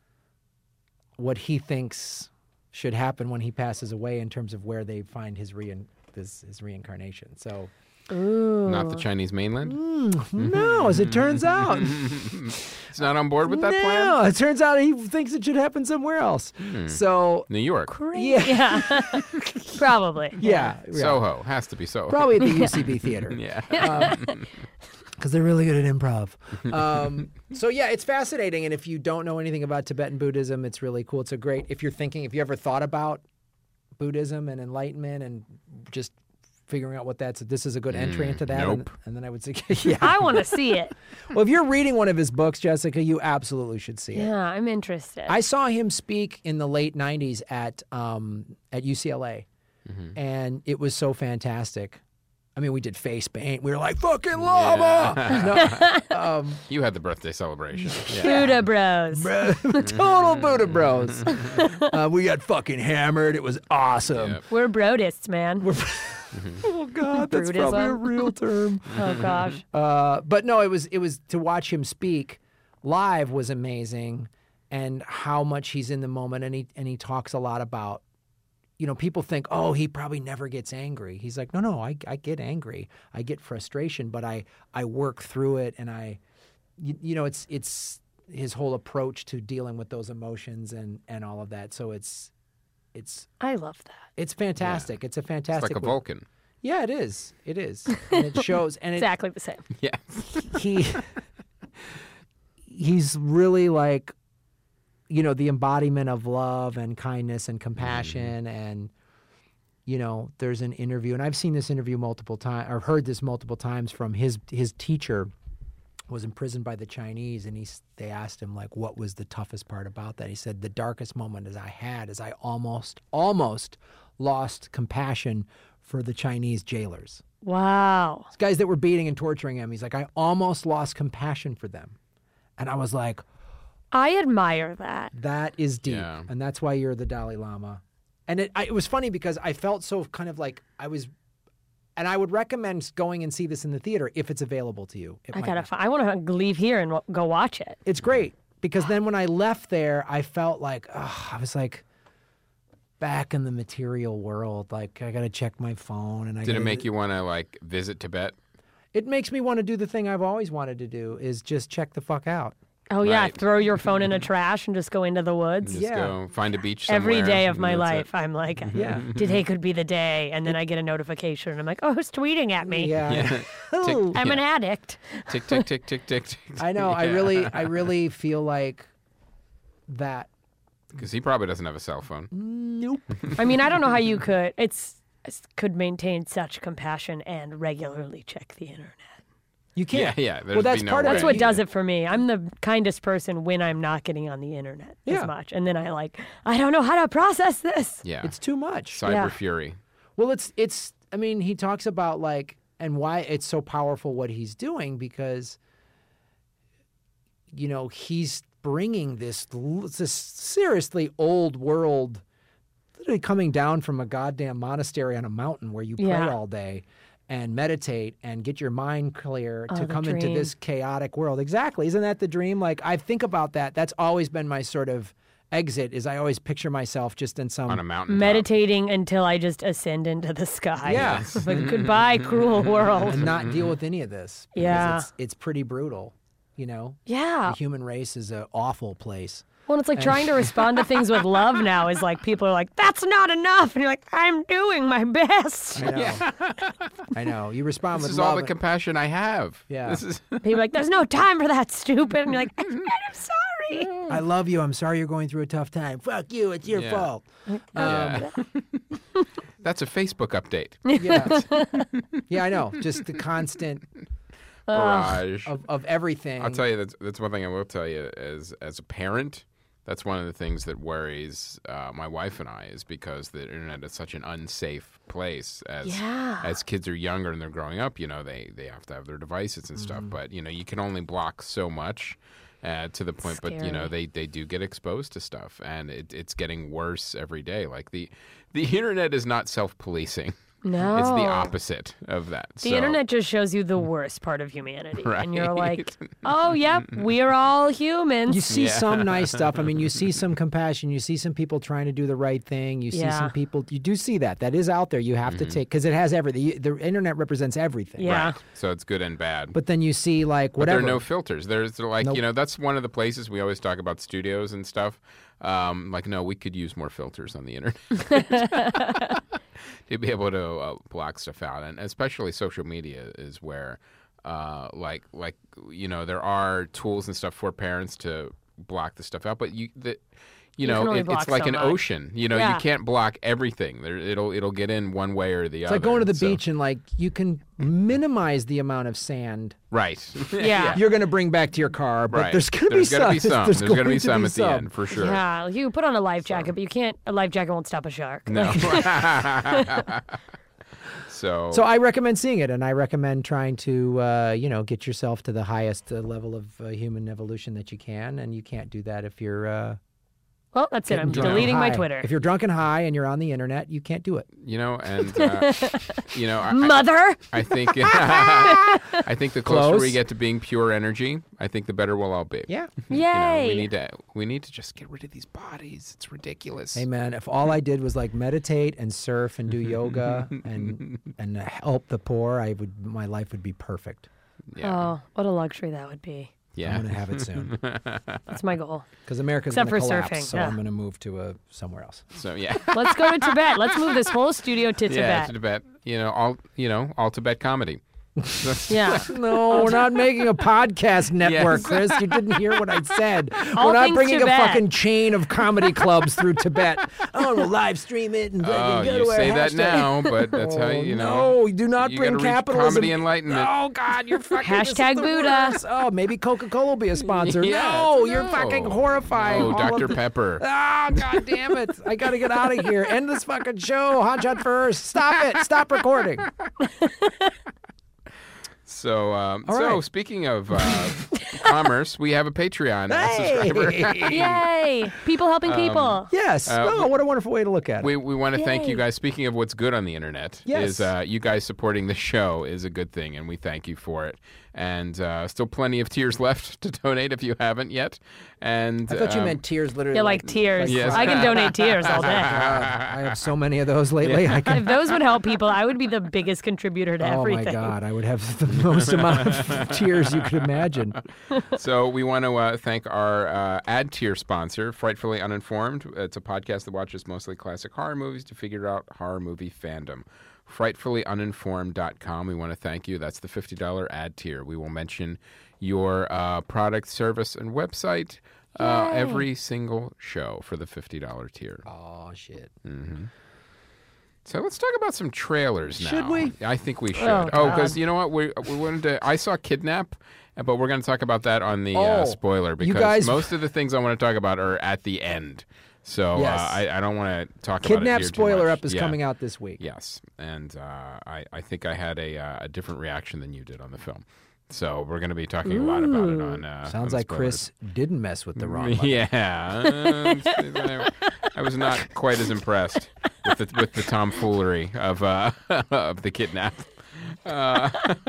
S2: what he thinks should happen when he passes away in terms of where they find his rein his, his reincarnation. So.
S1: Ooh.
S4: Not the Chinese mainland.
S2: No, as it turns out.
S4: He's not on board with that
S2: no,
S4: plan.
S2: it turns out he thinks it should happen somewhere else. So,
S4: New York,
S1: Crazy.
S2: yeah,
S1: Yeah. Probably.
S2: yeah, yeah.
S4: Soho has to be Soho.
S2: Probably at the U C B theater
S4: Yeah.
S2: because they're really good at improv. Um, so yeah, it's fascinating, and if you don't know anything about Tibetan Buddhism, it's really cool. It's a great. If you're thinking, if you ever thought about Buddhism and enlightenment and just figuring out what that's, this is a good entry into that. And,
S4: nope.
S2: and then I would say, yeah.
S1: I want to see it.
S2: Well, if you're reading one of his books, Jessica, you absolutely should see it.
S1: Yeah, I'm interested.
S2: I saw him speak in the late nineties at um, at U C L A, and it was so fantastic. I mean, we did face paint. We were like, fucking llama! No, um,
S4: You had the birthday celebration. Yeah.
S1: Buddha Bros.
S2: total Buddha bros. Uh, we got fucking hammered. It was awesome.
S4: Yep.
S1: We're Brodists, man.
S2: Oh, God, that's probably a
S1: Brutism.
S2: real term.
S1: Oh gosh.
S2: Uh, but no, it was it was to watch him speak live was amazing, and how much he's in the moment, and he and he talks a lot about, you know, people think, oh, he probably never gets angry. He's like, no, no, I I get angry, I get frustration, but I I work through it, and I, you, you know, it's it's his whole approach to dealing with those emotions and and all of that. So it's it's
S1: I love that.
S2: it's fantastic. It's a
S4: It's
S2: fantastic.
S4: like a
S2: book.
S4: Vulcan.
S2: Yeah, it is. It is, and it shows. And it,
S1: Exactly the same.
S4: Yeah.
S2: he he's really like, you know, the embodiment of love and kindness and compassion. And you know, there's an interview, and I've seen this interview multiple times, or heard this multiple times from his his teacher was imprisoned by the Chinese, and he s- they asked him like, what was the toughest part about that? He said, the darkest moment as I had is I almost almost lost compassion for the Chinese jailers.
S1: Wow.
S2: Guys that were beating and torturing him. He's like, I almost lost compassion for them. And I was like,
S1: I admire that.
S2: that is deep.
S4: Yeah.
S2: And that's why you're the Dalai Lama. And it, I, it was funny because I felt so kind of like I was, and I would recommend going and see this in the theater if it's available to you. It
S1: I
S2: might
S1: gotta.
S2: not.
S1: Fi- I want to leave here and w- go watch it.
S2: It's great because then when I left there, I felt like, oh, I was like back in the material world. Like I got to check my phone. And I
S4: Did it
S2: gotta-
S4: make you want to like visit Tibet?
S2: It makes me want to do the thing I've always wanted to do is just check the fuck out.
S1: Oh yeah,
S4: Right.
S1: throw your phone in a trash and just go into the woods.
S4: Just
S2: Yeah.
S4: go find a beach somewhere.
S1: Every day of
S4: and
S1: my
S4: that's it.
S1: life, I'm like,
S2: Yeah.
S1: today could be the day, and then I get a notification, and I'm like, oh, who's tweeting at me?
S2: Yeah.
S4: Yeah.
S2: Ooh.
S1: I'm an
S4: Yeah.
S1: addict.
S4: Tick tick tick tick tick. tick.
S2: I know. I really, I really feel like that.
S4: Because he probably doesn't have a cell phone.
S2: Nope.
S1: I mean, I don't know how you could. It's could maintain such compassion and regularly check the internet.
S2: You
S4: Yeah,
S2: can't.
S4: yeah. There's
S2: Well, that's
S4: be no
S2: part of
S1: That's
S4: way.
S1: what does it for me. I'm the kindest person when I'm not getting on the internet
S2: Yeah.
S1: as much, and then I like, I don't know how to process this.
S4: Yeah.
S2: It's too much.
S4: Cyber
S1: Yeah.
S4: fury.
S2: Well, it's it's. I mean, he talks about like and why it's so powerful what he's doing because, you know, he's bringing this this seriously old world, literally coming down from a goddamn monastery on a mountain where you pray
S1: Yeah.
S2: all day and meditate and get your mind clear
S1: Oh,
S2: to
S1: the
S2: come into
S1: dream.
S2: this chaotic world. Exactly. Isn't that the dream? Like I think about that. That's always been my sort of exit is I always picture myself just in some
S4: On a mountain.
S1: Meditating until I just ascend into the sky.
S2: Yeah.
S1: Like, goodbye, cruel world.
S2: and not deal with any of this. because
S1: Yeah.
S2: It's, it's pretty brutal, you know?
S1: Yeah.
S2: The human race is an awful place.
S1: Well, it's like trying to respond to things with love now is like people are like, that's not enough. And you're like, I'm doing my best.
S2: I know. I know. You respond
S4: This
S2: with
S4: is
S2: love.
S4: all the compassion I have.
S2: Yeah.
S4: This is.
S1: People are like, there's no time for that, stupid. And you're like, I'm sorry.
S2: I love you. I'm sorry you're going through a tough time. Fuck you. It's your
S4: Yeah.
S2: fault.
S4: Yeah. That's a Facebook update.
S2: Yeah. yeah, I know. Just the constant
S4: Barrage.
S2: of, of everything.
S4: I'll tell you that's that's one thing I will tell you as as a parent. That's one of the things that worries uh, my wife and I is because the internet is such an unsafe place. As
S1: Yeah.
S4: as kids are younger and they're growing up, you know, they they have to have their devices and stuff. But you know, you can only block so much. Uh, to the point, but you know
S1: Scary.
S4: they, they do get exposed to stuff, and it, it's getting worse every day. Like the the internet is not self policing;
S1: No.
S4: it's the opposite of that.
S1: The
S4: So-
S1: internet just shows you the worst part of humanity. And you're
S4: Right.
S1: like, oh, yep, we're all humans.
S2: You see
S4: Yeah.
S2: some nice stuff. I mean, you see some compassion. You see some people trying to do the right thing. You see
S1: Yeah.
S2: some people. You do see that. That is out there. You have to take because it has everything. The internet represents everything.
S1: Yeah.
S4: Right. So it's good and bad.
S2: But then you see like
S4: But
S2: whatever.
S4: there are no filters. There's they're like
S2: Nope.
S4: you know that's one of the places we always talk about studios and stuff. Um, like no, we could use more filters on the internet to be able to uh, block stuff out, and especially social media is where, uh, like like you know there are tools and stuff for parents to block the stuff out, but you the. You
S1: You can
S4: know,
S1: only
S4: it, it's
S1: block
S4: like
S1: so
S4: an
S1: much.
S4: ocean. You know,
S1: Yeah.
S4: you can't block everything. There, it'll it'll get in one way or the
S2: It's
S4: other.
S2: like going to the
S4: So-
S2: beach and like you can minimize the amount of sand
S4: right?
S1: Yeah.
S2: you're going to bring back to your car, but
S4: right.
S2: there's going to be
S4: There's
S2: some.
S4: gotta be some. There's,
S2: going
S4: gonna be
S2: to
S4: some at
S2: some.
S4: the end for sure.
S1: Yeah, you can put on a life jacket, but you can't. A life jacket won't stop a shark.
S4: No. so,
S2: So I recommend seeing it, and I recommend trying to, uh, you know, get yourself to the highest uh, level of uh, human evolution that you can, and you can't do that if you're uh,
S1: Well, that's it. I'm
S2: getting drunk and
S1: deleting my
S2: high.
S1: Twitter.
S2: If you're drunk and high and you're on the internet, you can't do it.
S4: you know, and uh, you know, I, I,
S1: Mother.
S4: I think I think the closer
S2: Close.
S4: we get to being pure energy, I think the better we'll all be.
S2: Yeah.
S1: Yay.
S4: You know, we need to we need to just get rid of these bodies. It's ridiculous.
S2: Hey man, if all I did was like meditate and surf and do yoga and and help the poor, I would my life would be perfect.
S4: Yeah.
S1: Oh, what a luxury that would be.
S4: yeah.
S2: I'm gonna have it soon
S1: That's my goal.
S2: because America's
S1: Except
S2: gonna
S1: for
S2: collapse,
S1: surfing,
S2: so
S1: yeah.
S2: I'm gonna move to a somewhere else.
S4: So yeah.
S1: Let's go to Tibet. Let's move this whole studio to
S4: Yeah,
S1: Tibet.
S4: to Tibet. You know, all you know, all Tibet comedy.
S1: Yeah.
S2: No, we're not making a podcast network,
S4: Yes.
S2: Chris. You didn't hear what I said.
S1: All
S2: we're not
S1: things
S2: bringing
S1: Tibet.
S2: a fucking chain of comedy clubs through Tibet. Oh, we'll live stream it and
S4: Oh,
S2: fucking go
S4: you
S2: to our
S4: say that
S2: hashtag.
S4: now, but that's how
S2: Oh,
S4: you know.
S2: No, do not
S4: you
S2: bring
S4: gotta reach
S2: capitalism.
S4: comedy enlightenment.
S2: Oh God, you're fucking this is
S1: Hashtag
S2: the
S1: Buddha.
S2: worst. Oh, maybe Coca-Cola will be a sponsor.
S4: Yeah,
S2: no,
S4: no.
S2: you're fucking horrifying.
S4: Oh,
S2: all
S4: Doctor
S2: of the-
S4: Pepper.
S2: Oh, God damn it. I got to get out of here. End this fucking show. Hot shot first. Stop it. Stop recording.
S4: So, um,
S2: All
S4: so
S2: right.
S4: speaking of uh, commerce, we have a Patreon uh, subscriber.
S1: Yay! People helping people.
S2: Yes.
S4: Uh,
S2: oh, what a wonderful way to look at it.
S4: We, we want to thank you
S1: Yay.
S4: guys. Speaking of what's good on the internet,
S2: Yes.
S4: is uh, you guys supporting the show is a good thing, and we thank you for it. And uh, still plenty of tiers left to donate if you haven't yet. And
S2: I thought you
S4: um,
S2: meant tears literally.
S1: Yeah, like tears.
S4: Yes.
S1: I can donate tears all day.
S2: I have so many of those lately. I can.
S1: If those would help people, I would be the biggest contributor to
S2: Oh
S1: everything.
S2: my God! I would have the most amount of tears you could imagine.
S4: So we want to uh, thank our uh, ad tier sponsor, Frightfully Uninformed. It's a podcast that watches mostly classic horror movies to figure out horror movie fandom. frightfully uninformed dot com. We want to thank you. That's the fifty dollars ad tier. We will mention your uh, product, service, and website uh,
S1: Yay.
S4: every single show for the fifty dollars tier.
S2: Oh shit!
S4: So let's talk about some trailers now.
S2: Should we?
S4: I think we should.
S1: Oh,
S4: Oh, because
S1: God.
S4: you know what? We we wanted to. I saw Kidnap, but we're going to talk about that on the uh,
S2: Oh,
S4: spoiler
S2: you
S4: because
S2: guys-
S4: most of the things I want to talk about are at the end. So
S2: Yes.
S4: uh, I, I don't want to talk about it
S2: Kidnap
S4: here too
S2: spoiler
S4: much.
S2: up is
S4: Yeah.
S2: coming out this week.
S4: Yes, and uh, I I think I had a uh, a different reaction than you did on the film. So we're going to be talking a lot about it on. Uh,
S2: Sounds
S4: on
S2: like
S4: spoilers.
S2: Chris didn't mess with the wrong button.
S4: Yeah, Uh, I, I was not quite as impressed with the with the tomfoolery of uh, of the kidnap. Uh,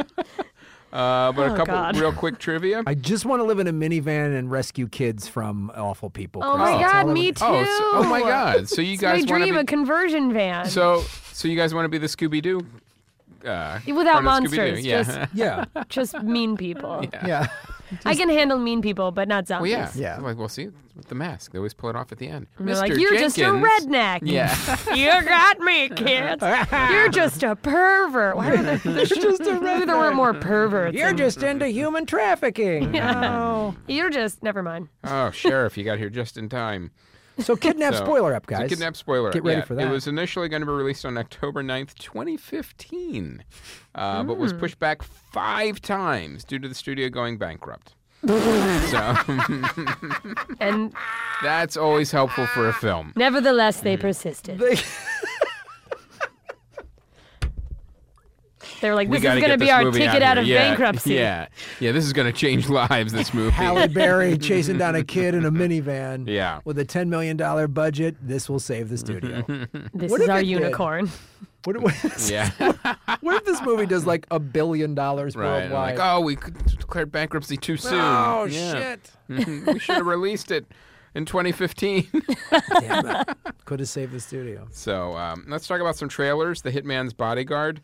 S4: uh, but
S1: Oh,
S4: a couple
S1: God.
S4: real quick trivia.
S2: I just want to live in a minivan and rescue kids from awful people.
S1: Oh
S2: Chris.
S1: my
S2: That's all
S1: God,
S2: I
S1: me
S2: would-
S1: too.
S4: Oh, so, oh my God! So you
S1: It's
S4: guys
S1: my
S4: want
S1: dream,
S4: to
S1: a
S4: be
S1: conversion van.
S4: so so you guys want to be the Scooby Doo? Uh,
S1: Without
S4: part of Scooby-Doo?
S1: monsters,
S4: Yeah.
S1: just-
S2: Yeah,
S1: Just mean people.
S2: yeah.
S1: I can handle mean people, but not
S4: well,
S1: zombies.
S4: yeah,
S2: Yeah.
S4: Like, we'll see with the mask. They always pull it off at the end.
S1: And they're
S4: Mister
S1: like, you're just a
S4: Jenkins."
S1: redneck.
S4: Yeah.
S1: You got me, kids. You're just a pervert. Why are there, there's just a maybe there weren't more perverts.
S2: You're
S1: in-
S2: just into human trafficking. Oh.
S1: You're just, never mind.
S4: Oh, sheriff, you got here just in time.
S2: So kidnap
S4: So-
S2: spoiler up,
S4: So
S2: guys.
S4: Kidnap spoiler.
S2: Get ready
S4: yeah,
S2: for
S4: It
S2: that.
S4: was initially going to be released on October ninth, twenty fifteen, uh, but
S2: Hmm.
S4: was pushed back five times due to the studio going bankrupt. so
S1: And
S4: that's always helpful for a film.
S1: nevertheless,
S4: Mm.
S1: they persisted.
S2: They-
S1: They were like,
S4: We
S1: this
S4: got
S1: is
S4: to
S1: going
S4: get
S1: to be
S4: this
S1: our
S4: movie
S1: ticket
S4: out,
S1: out of
S4: here. yeah,
S1: bankruptcy.
S4: Yeah, yeah. This is going to change lives. This movie.
S2: Halle Berry chasing down a kid in a minivan.
S4: Yeah.
S2: With a ten million dollars budget, this will save the studio.
S1: This
S2: What
S1: is
S2: if
S1: our
S2: it did?
S1: unicorn.
S2: What, what,
S4: Yeah.
S2: what if this movie does like a billion dollars
S4: Right. and
S2: worldwide?
S4: Like, oh, we could declared bankruptcy too soon.
S2: Oh,
S4: Yeah.
S2: shit.
S4: Mhm. We should have released it in twenty fifteen.
S2: Damn it. Could have saved the studio.
S4: So um, let's talk about some trailers. The Hitman's Bodyguard.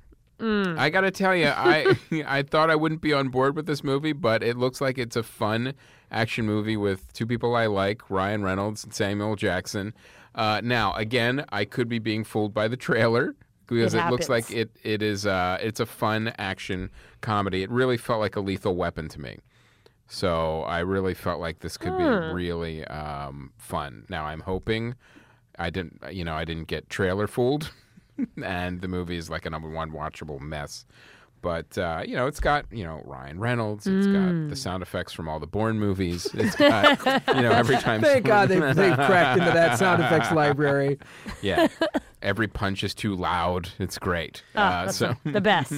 S1: Mm.
S4: I gotta tell you, I I thought I wouldn't be on board with this movie, but it looks like it's a fun action movie with two people I like, Ryan Reynolds and Samuel Jackson. Uh, now, again, I could be being fooled by the trailer because
S1: It
S4: it, looks like
S1: happens.
S4: it it is uh, it's a fun action comedy. It really felt like a Lethal Weapon to me. So I really felt like this could be really um, fun. Now I'm hoping I didn't, you know, I didn't get trailer fooled, and the movie is like a number one watchable mess. But uh, you know, it's got you know Ryan Reynolds. It's got the sound effects from all the Bourne movies. It's got you know every time.
S2: Thank God they they cracked into that sound effects library.
S4: Yeah, every punch is too loud. It's great.
S1: Oh,
S4: uh,
S1: that's
S4: so
S1: the best.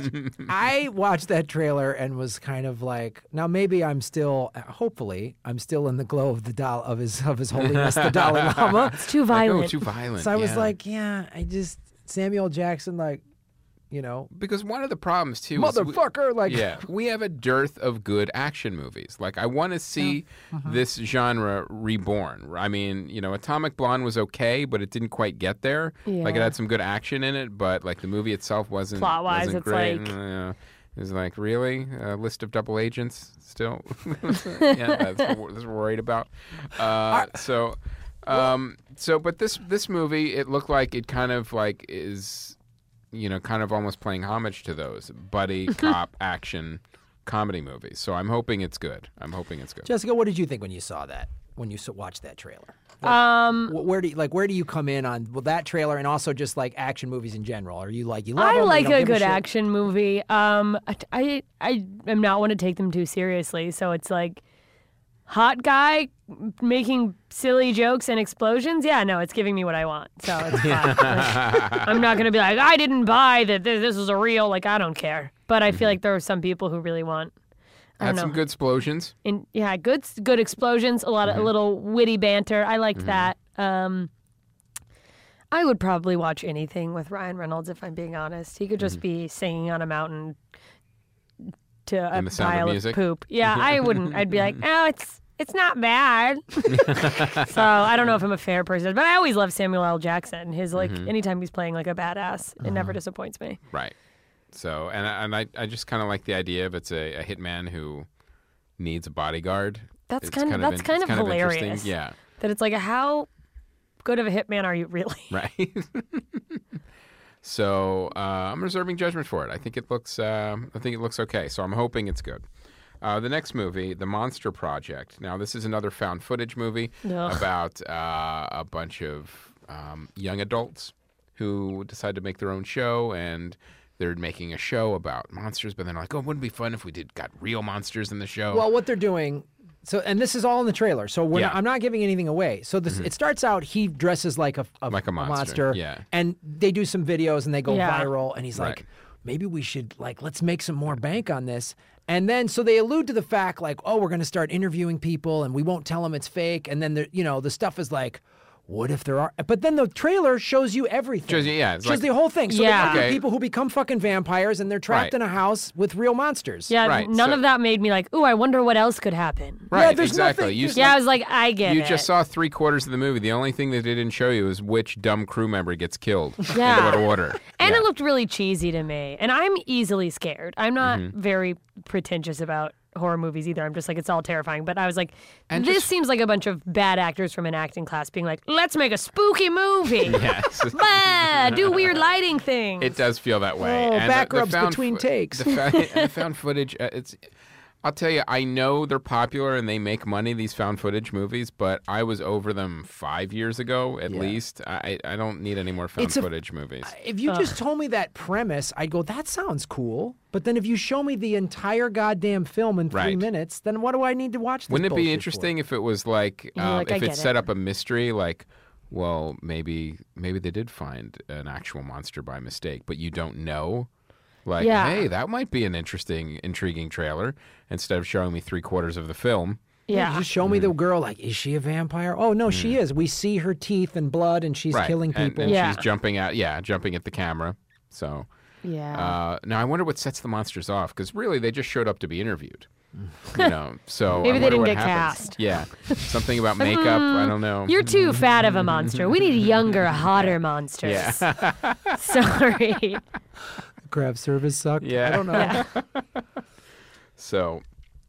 S2: I watched that trailer and was kind of like, now maybe I'm still, hopefully, I'm still in the glow of the Dal of his of His Holiness the Dalai Lama.
S1: It's too
S4: like,
S1: violent.
S4: oh, too violent.
S2: So I was
S4: yeah.
S2: like, yeah, I just Samuel Jackson, like, you know,
S4: because one of the problems too is we-
S2: motherfucker, like,
S4: yeah, we have a dearth of good action movies. Like, I want to see
S2: Uh-huh.
S4: this genre reborn. I mean, you know, Atomic Blonde was okay, but it didn't quite get there. Like, it
S1: Yeah.
S4: had some good action in it, but like the movie itself wasn't
S1: Plot-wise,
S4: wasn't
S1: it's
S4: great.
S1: like-
S4: Uh, it's like, really, a list of double agents still? yeah, that's what we're, that's what we're worried about. Uh, so, um, so, but this this movie, it looked like it kind of like is. you know, kind of almost playing homage to those buddy cop action comedy movies. So I'm hoping it's good. I'm hoping it's good.
S2: Jessica, what did you think when you saw that? When you s- watched that trailer?
S1: Um,
S2: Wh- Where do you, like where do you come in on well, that trailer and also just like action movies in general? Are you like you love
S1: I
S2: them, or you
S1: like
S2: don't
S1: a
S2: give
S1: good
S2: shit?
S1: action movie. Um, I, I I am not one to take them too seriously, so it's like hot guy making silly jokes and explosions. Yeah, no, it's giving me what I want, so it's fine. I'm not gonna be like I didn't buy that this, this is a real. Like I don't care, but I feel like there are some people who really want. I
S4: Had
S1: don't
S4: some
S1: know.
S4: good explosions.
S1: In, yeah, good good explosions, a lot of a little witty banter. I liked that. Um, I would probably watch anything with Ryan Reynolds if I'm being honest. He could just be singing on a mountain to a
S4: In the Sound of
S1: pile of
S4: Music?
S1: poop. Yeah, I wouldn't. I'd be like, oh, it's it's not bad. So I don't know if I'm a fair person, but I always love Samuel L. Jackson. His like anytime he's playing like a badass, it never disappoints me.
S4: Right. So, and I, and I, I just kind of like the idea of it's a, a hitman who needs a bodyguard.
S1: That's
S4: It's
S1: kind of
S4: in-
S1: that's
S4: it's
S1: kind of
S4: interesting.
S1: hilarious.
S4: Yeah.
S1: That it's like how good of a hitman are you really?
S4: Right. So uh, I'm reserving judgment for it. I think it looks. Uh, I think it looks okay. So I'm hoping it's good. Uh, the next movie, The Monster Project. Now this is another found footage movie
S1: Ugh.
S4: about uh, a bunch of um, young adults who decide to make their own show, and they're making a show about monsters. But then they're like, oh, wouldn't it be fun if we did got real monsters in the show?
S2: Well, what they're doing. So, and this is all in the trailer. So we're
S4: Yeah.
S2: not, I'm not giving anything away. So this it starts out. He dresses like a, a
S4: Like a monster, yeah.
S2: and they do some videos and they go
S1: Yeah.
S2: viral. And he's like,
S4: Right.
S2: maybe we should like let's make some more bank on this. And then so they allude to the fact like, oh, we're going to start interviewing people and we won't tell them it's fake. And then the you know the stuff is like, what if there are? But then the trailer shows you everything.
S4: Shows you- yeah, it's
S2: shows
S4: like-
S2: the whole thing. So
S1: Yeah.
S2: there might be
S4: Okay.
S2: people who become fucking vampires and they're trapped
S4: Right.
S2: in a house with real monsters.
S1: Yeah,
S4: Right,
S1: none
S4: so-
S1: of that made me like, ooh, I wonder what else could happen.
S4: right.
S2: there's
S4: exactly.
S2: nothing-
S4: You
S2: there's
S1: Yeah, I was like, I get
S4: You
S1: it.
S4: just saw three quarters of the movie. The only thing that they didn't show you is which dumb crew member gets killed.
S1: Yeah.
S4: In what order.
S1: And
S4: Yeah.
S1: it looked really cheesy to me. And I'm easily scared. I'm not
S4: Mm-hmm.
S1: very pretentious about horror movies either. I'm just like, it's all terrifying. But I was like,
S4: And
S1: this
S4: just-
S1: seems like a bunch of bad actors from an acting class being like, let's make a spooky movie.
S4: Yes.
S1: Bah, do weird lighting things.
S4: It does feel that way.
S2: Oh,
S4: and
S2: back
S4: the, the
S2: rubs
S4: found
S2: between
S4: fo-
S2: takes.
S4: The, fa- the found footage, uh, it's. I'll tell you, I know they're popular and they make money, these found footage movies, but I was over them five years ago at least. I, I don't need any more found
S2: It's a-
S4: footage movies.
S2: If you just told me that premise, I'd go, that sounds cool. But then if you show me the entire goddamn film in three
S4: Right.
S2: minutes, then what do I need to watch this
S4: Wouldn't it
S2: bullshit
S4: be
S2: for?
S4: interesting if it was like,
S1: You're
S4: um,
S1: like, I
S4: if it
S1: get
S4: set
S1: it.
S4: up a mystery, like, well, maybe maybe they did find an actual monster by mistake, but you don't know. Like,
S1: Yeah.
S4: hey, that might be an interesting, intriguing trailer. Instead of showing me three quarters of the film.
S1: yeah.
S2: Just show
S4: Mm-hmm.
S2: me the girl, like, is she a vampire? Oh, no, she is. We see her teeth and blood, and she's
S4: Right.
S2: killing
S4: And-
S2: people.
S4: And,
S1: Yeah.
S4: she's jumping out, yeah, jumping at the camera. So
S1: yeah.
S4: uh, now I wonder what sets the monsters off, because really they just showed up to be interviewed. You know, so
S1: Maybe
S4: I
S1: they
S4: wonder
S1: didn't
S4: what
S1: get
S4: happens.
S1: cast.
S4: Yeah, something about makeup. I don't know.
S1: You're too fat of a monster. We need younger, hotter monsters.
S4: Yeah.
S1: Sorry.
S2: Craft service sucked.
S4: Yeah.
S2: I don't know.
S1: Yeah.
S4: So,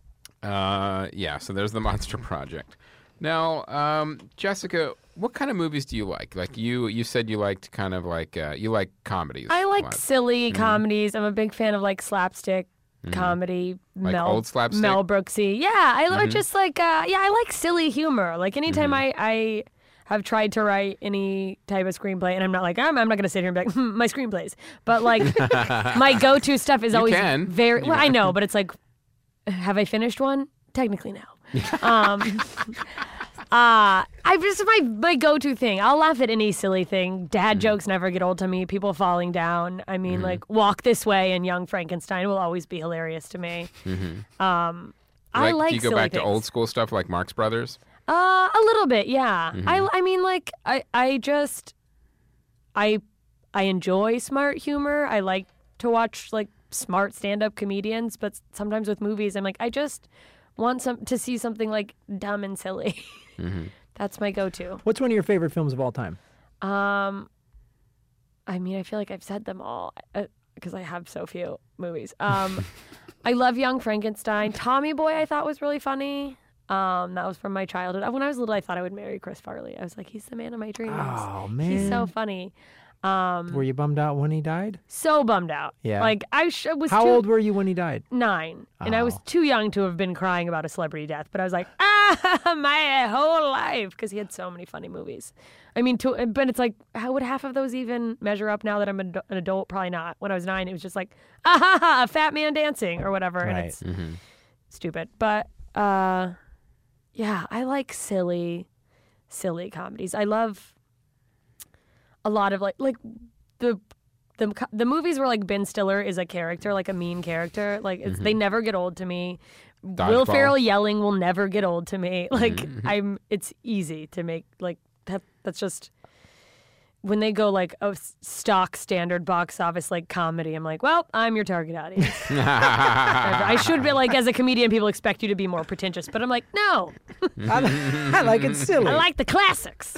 S4: uh, yeah. So there's the Monster Project. Now, um, Jessica, what kind of movies do you like? Like you, you said you liked kind of like uh, you like comedies.
S1: I
S4: a
S1: like
S4: lot.
S1: silly comedies. I'm a big fan of like slapstick comedy.
S4: Like
S1: Mel,
S4: old slapstick?
S1: Mel Brooksy. Yeah, I love just like uh, yeah, I like silly humor. Like anytime I I have tried to write any type of screenplay, and I'm not like I'm, I'm not gonna sit here and be like hmm, my screenplays, but like my go-to stuff is
S4: You
S1: always
S4: can.
S1: very.
S4: You
S1: Well, I know, but it's like, have I finished one? Technically, no. um, Uh, I just my my go-to thing. I'll laugh at any silly thing. Dad
S4: Mm.
S1: jokes never get old to me. People falling down. I mean,
S4: Mm-hmm.
S1: like Walk This Way and Young Frankenstein will always be hilarious to me. Um, I like
S4: Do you go
S1: silly
S4: back
S1: things.
S4: to old school stuff like Marx Brothers?
S1: Uh, a little bit, yeah.
S4: Mm-hmm.
S1: I I mean, like I I just I I enjoy smart humor. I like to watch like smart stand-up comedians, but sometimes with movies, I'm like I just want some to see something like dumb and silly.
S4: Mm-hmm.
S1: That's my go-to.
S2: What's one of your favorite films of all time?
S1: Um, I mean, I feel like I've said them all because I have so few movies. Um, I love Young Frankenstein. Tommy Boy, I thought was really funny. Um, that was from my childhood. When I was little, I thought I would marry Chris Farley. I was like, he's the man of my dreams.
S2: Oh, man.
S1: He's so funny. Um,
S2: Were you bummed out when he died?
S1: so bummed out.
S2: Yeah.
S1: Like I sh- was
S2: How
S1: too-
S2: old were you when he died?
S1: Nine, and I was
S2: Oh.
S1: too young to have been crying about a celebrity death. But I was like, ah, my whole life, because he had so many funny movies. I mean, to, but it's like, how would half of those even measure up now that I'm an an adult? Probably not. When I was nine, it was just like, ah, ha, ha, a fat man dancing or whatever, and
S2: Right.
S1: it's stupid. But uh, yeah, I like silly, silly comedies. I love a lot of like like the. The, the movies where like Ben Stiller is a character, like a mean character, like it's, they never get old to me. Will
S4: Dodgeball.
S1: Ferrell yelling will never get old to me. Like I'm, it's easy to make like that. That's just when they go like a s- stock standard box office like comedy. I'm like, well, I'm your target audience. I should be like, as a comedian, people expect you to be more pretentious, but I'm like, no,
S2: I, I like it silly.
S1: I like the classics.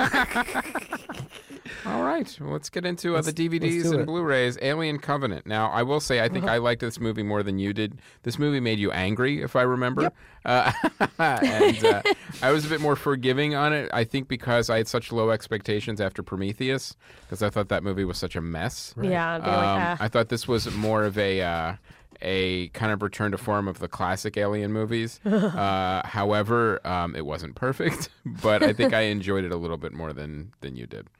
S4: All right, well, let's get into uh, the D V
S2: let's
S4: Ds
S2: do
S4: and
S2: it.
S4: Blu-rays. Alien Covenant. Now, I will say, I think I liked this movie more than you did. This movie made you angry, if I remember. Uh, and uh, I was a bit more forgiving on it, I think because I had such low expectations after Prometheus, because I thought that movie was such a mess.
S1: Yeah, they're
S4: Um,
S1: like, ah.
S4: I thought this was more of a uh, a kind of return to form of the classic Alien movies. uh, however, um, it wasn't perfect, but I think I enjoyed it a little bit more than than you did.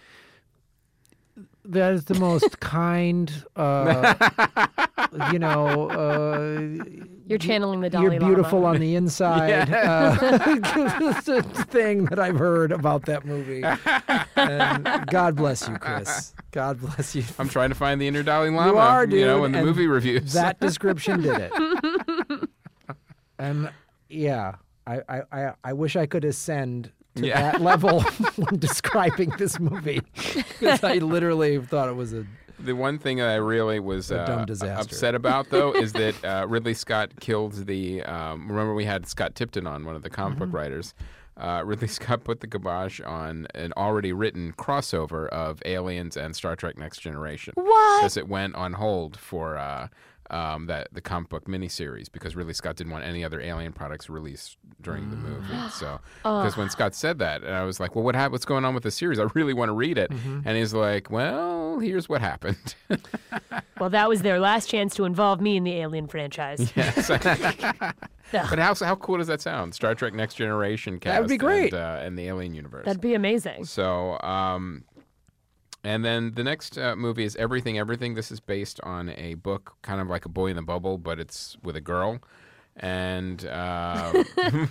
S2: That is the most kind, uh, you know, uh,
S1: You're channeling the Dalai
S2: you're beautiful
S1: Lama.
S2: on the inside uh, thing that I've heard about that movie. And God bless you, Chris. God bless you.
S4: I'm trying to find the inner Dalai Lama.
S2: You are, dude.
S4: You know, in the
S2: and
S4: movie reviews.
S2: That description did it. And yeah, I, I, I, I wish I could ascend to
S4: Yeah.
S2: that level when describing this movie, because I literally thought it was a.
S4: The one thing that I really was
S2: A dumb
S4: uh,
S2: disaster.
S4: upset about, though, is that uh, Ridley Scott killed the. Um, remember, we had Scott Tipton on, one of the comic
S2: Mm-hmm.
S4: book writers. Uh, Ridley Scott put the kibosh on an already written crossover of Aliens and Star Trek: Next Generation.
S1: What?
S4: Because it went on hold for uh, um, that the comic book miniseries because Ridley Scott didn't want any other Alien products released during the movie. So because when Scott said that, and I was like, "Well, what hap- What's going on with the series? I really want to read it." And he's like, "Well, here's what happened."
S1: Well, that was their last chance to involve me in the Alien franchise.
S4: Yes. But how how cool does that sound? Star Trek: Next Generation cast.
S2: That would be great.
S4: And, uh, and the Alien universe.
S1: That'd be amazing.
S4: So, um, and then the next uh, movie is Everything, Everything. This is based on a book, kind of like A Boy in the Bubble, but it's with a girl. And uh,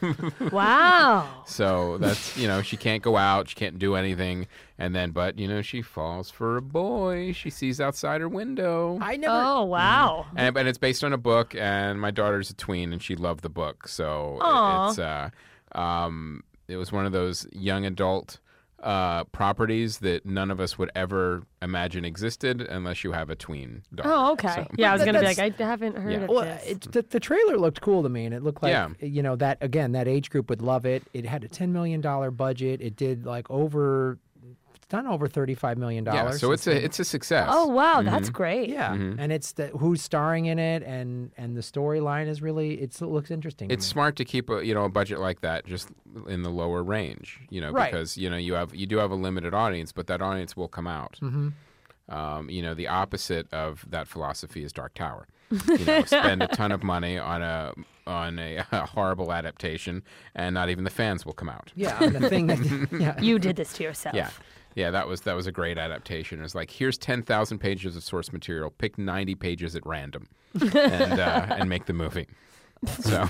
S1: Wow.
S4: so that's, you know, she can't go out, she can't do anything. And then, but, you know, she falls for a boy she sees outside her window.
S2: I never.
S1: Oh, wow.
S4: And, and it's based on a book, and my daughter's a tween, and she loved the book. So it-
S1: Aw.
S4: it's uh, um, it was one of those young adult uh, properties that none of us would ever imagine existed unless you have a tween daughter.
S1: Oh, okay.
S4: So-
S1: Yeah, I was
S2: But
S1: going to be
S2: that's-
S1: like, I haven't heard
S4: Yeah.
S1: of
S2: Well,
S1: this.
S2: it, the, the trailer looked cool to me, and it looked like
S4: Yeah.
S2: you know that again that age group would love it. It had a ten million dollar budget. It did like over, it's done over thirty five million
S4: yeah,
S2: dollars.
S4: so it's a it's a success.
S1: oh, wow. That's great.
S2: yeah, and it's the who's starring in it, and and the storyline is really it's, it looks interesting. to
S4: It's
S2: me.
S4: smart to keep a you know a budget like that just in the lower range, you know,
S2: Right.
S4: because you know you have you do have a limited audience, but that audience will come out.
S2: Mm-hmm.
S4: Um, you know, the opposite of that philosophy is Dark Tower. You know, spend a ton of money on a on a, a horrible adaptation, and not even the fans will come out.
S2: Yeah, and the thing that yeah,
S1: You did this to yourself.
S4: Yeah, yeah, that was that was a great adaptation. It's like here's ten thousand pages of source material, pick ninety pages at random, and uh, and make the movie. So.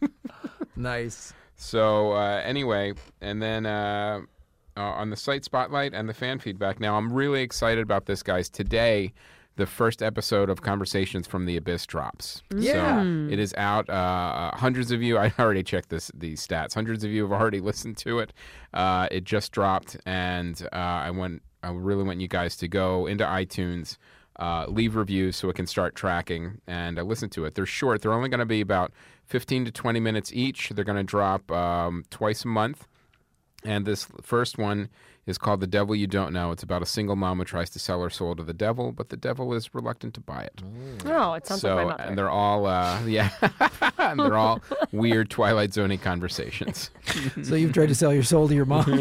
S2: nice.
S4: So uh, anyway, and then uh, uh, on the site spotlight and the fan feedback. Now I'm really excited about this, guys. Today, the first episode of Conversations from the Abyss drops.
S2: Yeah.
S4: So it is out. Uh, hundreds of you. I already checked this these stats. Hundreds of you have already listened to it. Uh, it just dropped, and uh, I want. I really want you guys to go into iTunes. Uh, leave reviews so it can start tracking and uh, listen to it. They're short. They're only going to be about fifteen to twenty minutes each. They're going to drop um, twice a month. And this first one is called The Devil You Don't Know. It's about a single mom who tries to sell her soul to the devil, but the devil is reluctant to buy it.
S1: Oh, it sounds
S4: so,
S1: like my mother.
S4: and they're all, uh, yeah, and they're all weird Twilight Zone-y conversations.
S2: So you've tried to sell your soul to your mom.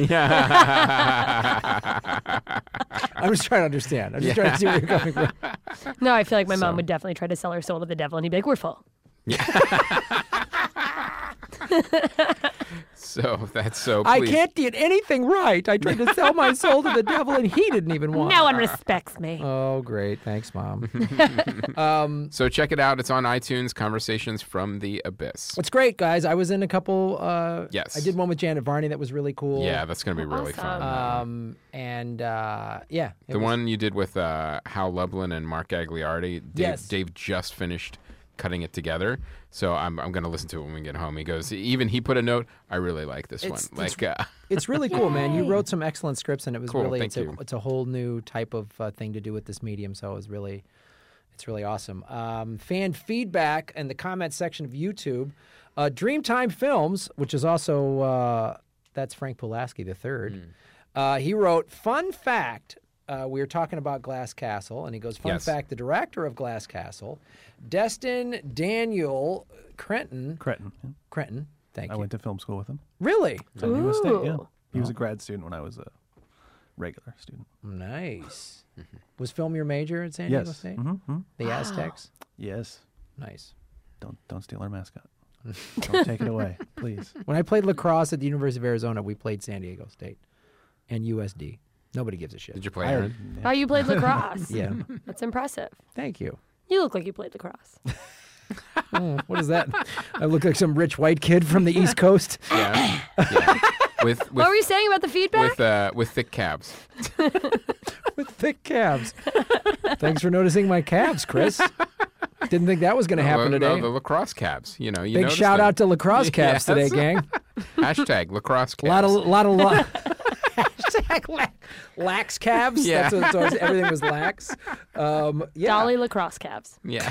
S4: Yeah.
S2: I'm just trying to understand. I'm just trying to see where you're coming from.
S1: No, I feel like my
S4: So-
S1: mom would definitely try to sell her soul to the devil, and he'd be like, "We're full."
S4: So that's so.
S2: I
S4: Please.
S2: can't get anything right. I tried to sell my soul to the devil, and he didn't even want.
S1: No one respects me.
S2: Oh, great! Thanks, Mom. um,
S4: So check it out. It's on iTunes. Conversations from the Abyss.
S2: it's great, guys. I was in a couple. Uh,
S4: Yes.
S2: I did one with Janet Varney that was really cool.
S4: Yeah, that's going to be really
S1: Awesome.
S4: fun.
S2: Um, and uh, yeah, it
S4: the
S2: was-
S4: one you did with uh, Hal Lublin and Mark Gagliardi. Dave,
S2: Yes.
S4: Dave just finished cutting it together, so I'm I'm going to listen to it when we get home. He goes, even he put a note. I really like this
S2: It's-
S4: one.
S2: it's-
S4: Like, uh,
S2: It's really cool, man. You
S1: Yay.
S2: wrote some excellent scripts, and it was
S4: Cool,
S2: really
S4: thank
S2: it's a,
S4: you.
S2: it's a whole new type of uh, thing to do with this medium. So it was really, it's really awesome. Um, fan feedback in the comment section of YouTube. Uh, Dreamtime Films, which is also uh, that's Frank Pulaski the third.
S4: Hmm.
S2: Uh, he wrote, "Fun fact." Uh, we were talking about Glass Castle, and he goes, "Fun
S4: Yes.
S2: fact: the director of Glass Castle, Destin Daniel Crenton,
S6: Cretin. yeah.
S2: Crenton. Thank
S6: I
S2: you.
S6: went to film school with him.
S2: Really
S6: At U S State, yeah.
S1: Ooh.
S6: He was a grad student when I was a regular student.
S2: nice. Was film your major at San Diego
S6: Yes.
S2: State?
S6: Mm-hmm.
S2: The Aztecs.
S6: Yes.
S2: Nice.
S6: Don't don't steal our mascot. Don't take it away, please.
S2: When I played lacrosse at the University of Arizona, we played San Diego State and U S D. Nobody gives a shit.
S4: did you play
S2: I-
S4: Aaron?
S1: Oh, you played lacrosse.
S2: Yeah.
S1: That's impressive.
S2: Thank you.
S1: You look like you played lacrosse.
S2: Oh, what is that? I look like some rich white kid from the East Coast
S4: Yeah. yeah. With with
S1: What were you saying about the feedback?
S4: with uh, with thick calves.
S2: with thick calves. Thanks for noticing my calves, Chris. Didn't think that was going to happen
S4: no,
S2: today.
S4: No, the lacrosse calves. You know, you
S2: Big
S4: noticed
S2: shout
S4: them.
S2: out to lacrosse calves
S4: Yes.
S2: today, gang.
S4: Hashtag lacrosse
S2: A
S4: calves.
S2: lot of, lot of, lot. Hashtag la- lax calves.
S4: Yeah.
S2: That's what, so everything was lax. Um, yeah.
S1: Dolly lacrosse calves.
S4: Yeah.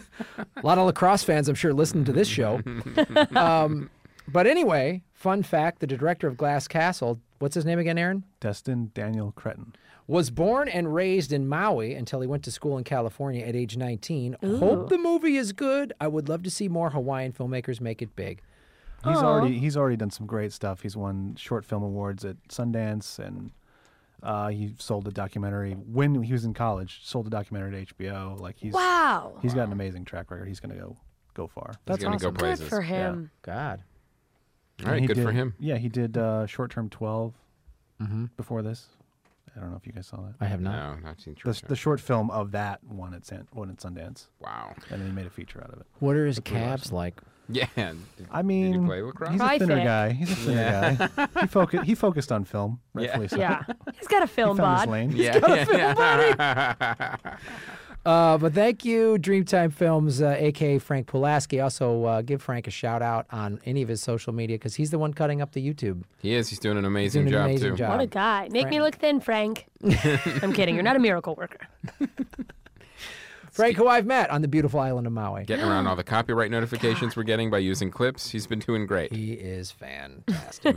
S2: A lot of lacrosse fans, I'm sure, listen to this show. um, but anyway, fun fact: the director of Glass Castle, what's his name again, Aaron?
S6: Destin Daniel Cretin.
S2: Was born and raised in Maui until he went to school in California at age nineteen. Hope the movie is good. I would love to see more Hawaiian filmmakers make it big.
S6: He's
S1: Aw.
S6: already he's already done some great stuff. He's won short film awards at Sundance, and uh, he sold a documentary when he was in college. Sold a documentary to H B O. Like he's
S1: Wow.
S6: he's got an amazing track record. He's gonna go go far.
S2: That's
S4: He's gonna
S2: awesome.
S4: go
S1: Good
S4: places.
S1: for him.
S2: God.
S4: All right,
S6: And he
S4: good for
S6: did-
S4: him.
S6: Yeah, he did uh, Short Term twelve
S2: Mm-hmm.
S6: before this. I don't know if you guys saw that.
S2: I have not.
S4: No, not seen
S6: The,
S4: Short
S6: the
S4: Term.
S6: short film of that one at San, one at Sundance,
S4: Wow.
S6: and then he made a feature out of it.
S2: What are his
S6: That's pretty
S2: calves
S6: awesome.
S2: like?
S4: Yeah. Did,
S6: I mean,
S4: did you play lacrosse?
S6: he's
S1: Probably
S6: a thinner
S1: thick.
S6: guy. He's a thinner
S4: Yeah.
S6: guy. He focused. He focused on film. Rightfully so.
S1: Yeah. He's got a
S6: He
S1: film
S6: found his
S1: bod.
S6: lane.
S4: yeah. yeah.
S2: Uh, but thank you, Dreamtime Films, uh, a k a. Frank Pulaski. Also, uh, give Frank a shout out on any of his social media because he's the one cutting up the YouTube.
S4: He is. He's doing an amazing
S2: doing an
S4: job
S2: amazing
S4: too.
S2: job.
S1: What a guy. Make me
S2: Frank.
S1: look thin, Frank. I'm kidding. You're not a miracle worker.
S2: Frank, who I've met on the beautiful island of Maui.
S4: Getting around all the copyright notifications we're getting by using clips. He's been doing great.
S2: He is fantastic.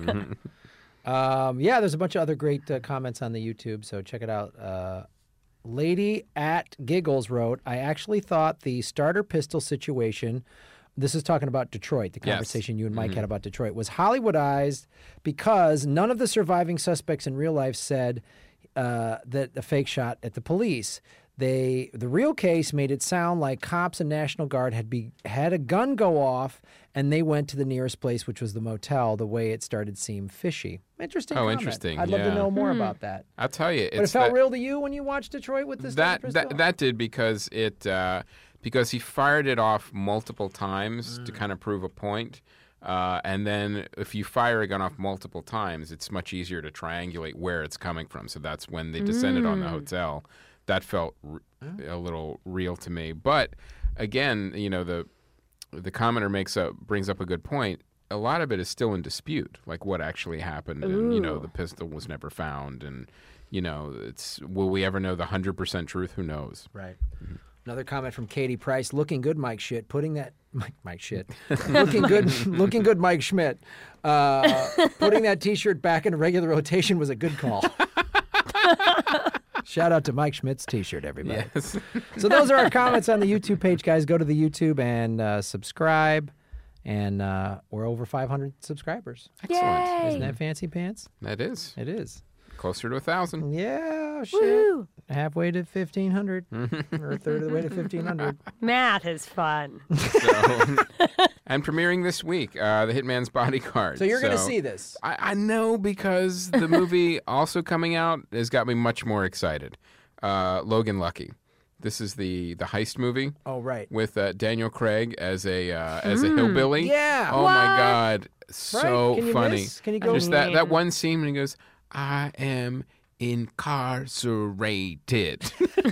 S2: um, yeah, there's a bunch of other great uh, comments on the YouTube, so check it out. Uh, Lady at Giggles wrote, I actually thought the starter pistol situation, this is talking about Detroit, the
S4: Yes.
S2: conversation you and Mike had about Detroit, was Hollywoodized because none of the surviving suspects in real life said uh, that a fake shot at the police. They the real case made it sound like cops and National Guard had be had a gun go off and they went to the nearest place, which was the motel. The way it started seemed fishy. Interesting.
S4: Oh,
S2: comment.
S4: interesting,
S2: I'd love to
S4: yeah.
S2: know more about that.
S4: I'll tell you,
S2: But it
S4: it's
S2: felt
S4: that,
S2: real to you when you watched Detroit with this
S4: that
S2: type of
S4: that
S2: pistol?
S4: that did because it uh, because he fired it off multiple times
S2: Mm.
S4: to kind of prove a point. Uh, and then if you fire a gun off multiple times, it's much easier to triangulate where it's coming from. So that's when they descended on the hotel. That felt r- a little real to me. But again, you know, the the commenter makes up brings up a good point. A lot of it is still in dispute, like what actually happened, and you know,
S1: Ooh.
S4: the pistol was never found, and you know, it's will we ever know the hundred percent truth? Who knows?
S2: Right. Another comment from Katie Price. Looking good, Mike. Shit. Putting that Mike, Mike shit. looking good, looking good, Mike Schmidt. Uh, putting that T-shirt back into regular rotation was a good call. Shout out to Mike Schmidt's T-shirt, everybody.
S4: Yes.
S2: So those are our comments on the YouTube page, guys. Go to the YouTube and uh, subscribe. And uh, we're over five hundred subscribers.
S4: Excellent.
S2: Isn't that fancy pants?
S4: That is.
S2: It is.
S4: Closer to a thousand.
S2: Yeah, shit.
S1: Woo.
S2: Halfway to fifteen hundred, or a third of the way to fifteen hundred.
S1: Math is fun.
S4: So, and premiering this week, uh, The Hitman's Bodyguard.
S2: So you're going to
S4: So
S2: see this.
S4: I, I know because the movie also coming out has got me much more excited. Uh, Logan Lucky. This is the the heist movie
S2: Oh, right.
S4: with uh, Daniel Craig as a uh, as a hillbilly.
S2: Yeah.
S4: Oh my God, so
S2: Right? Can you
S4: funny.
S2: miss? Can you go-
S4: Just that,
S1: Yeah.
S4: that one scene when he goes, "I am incarcerated."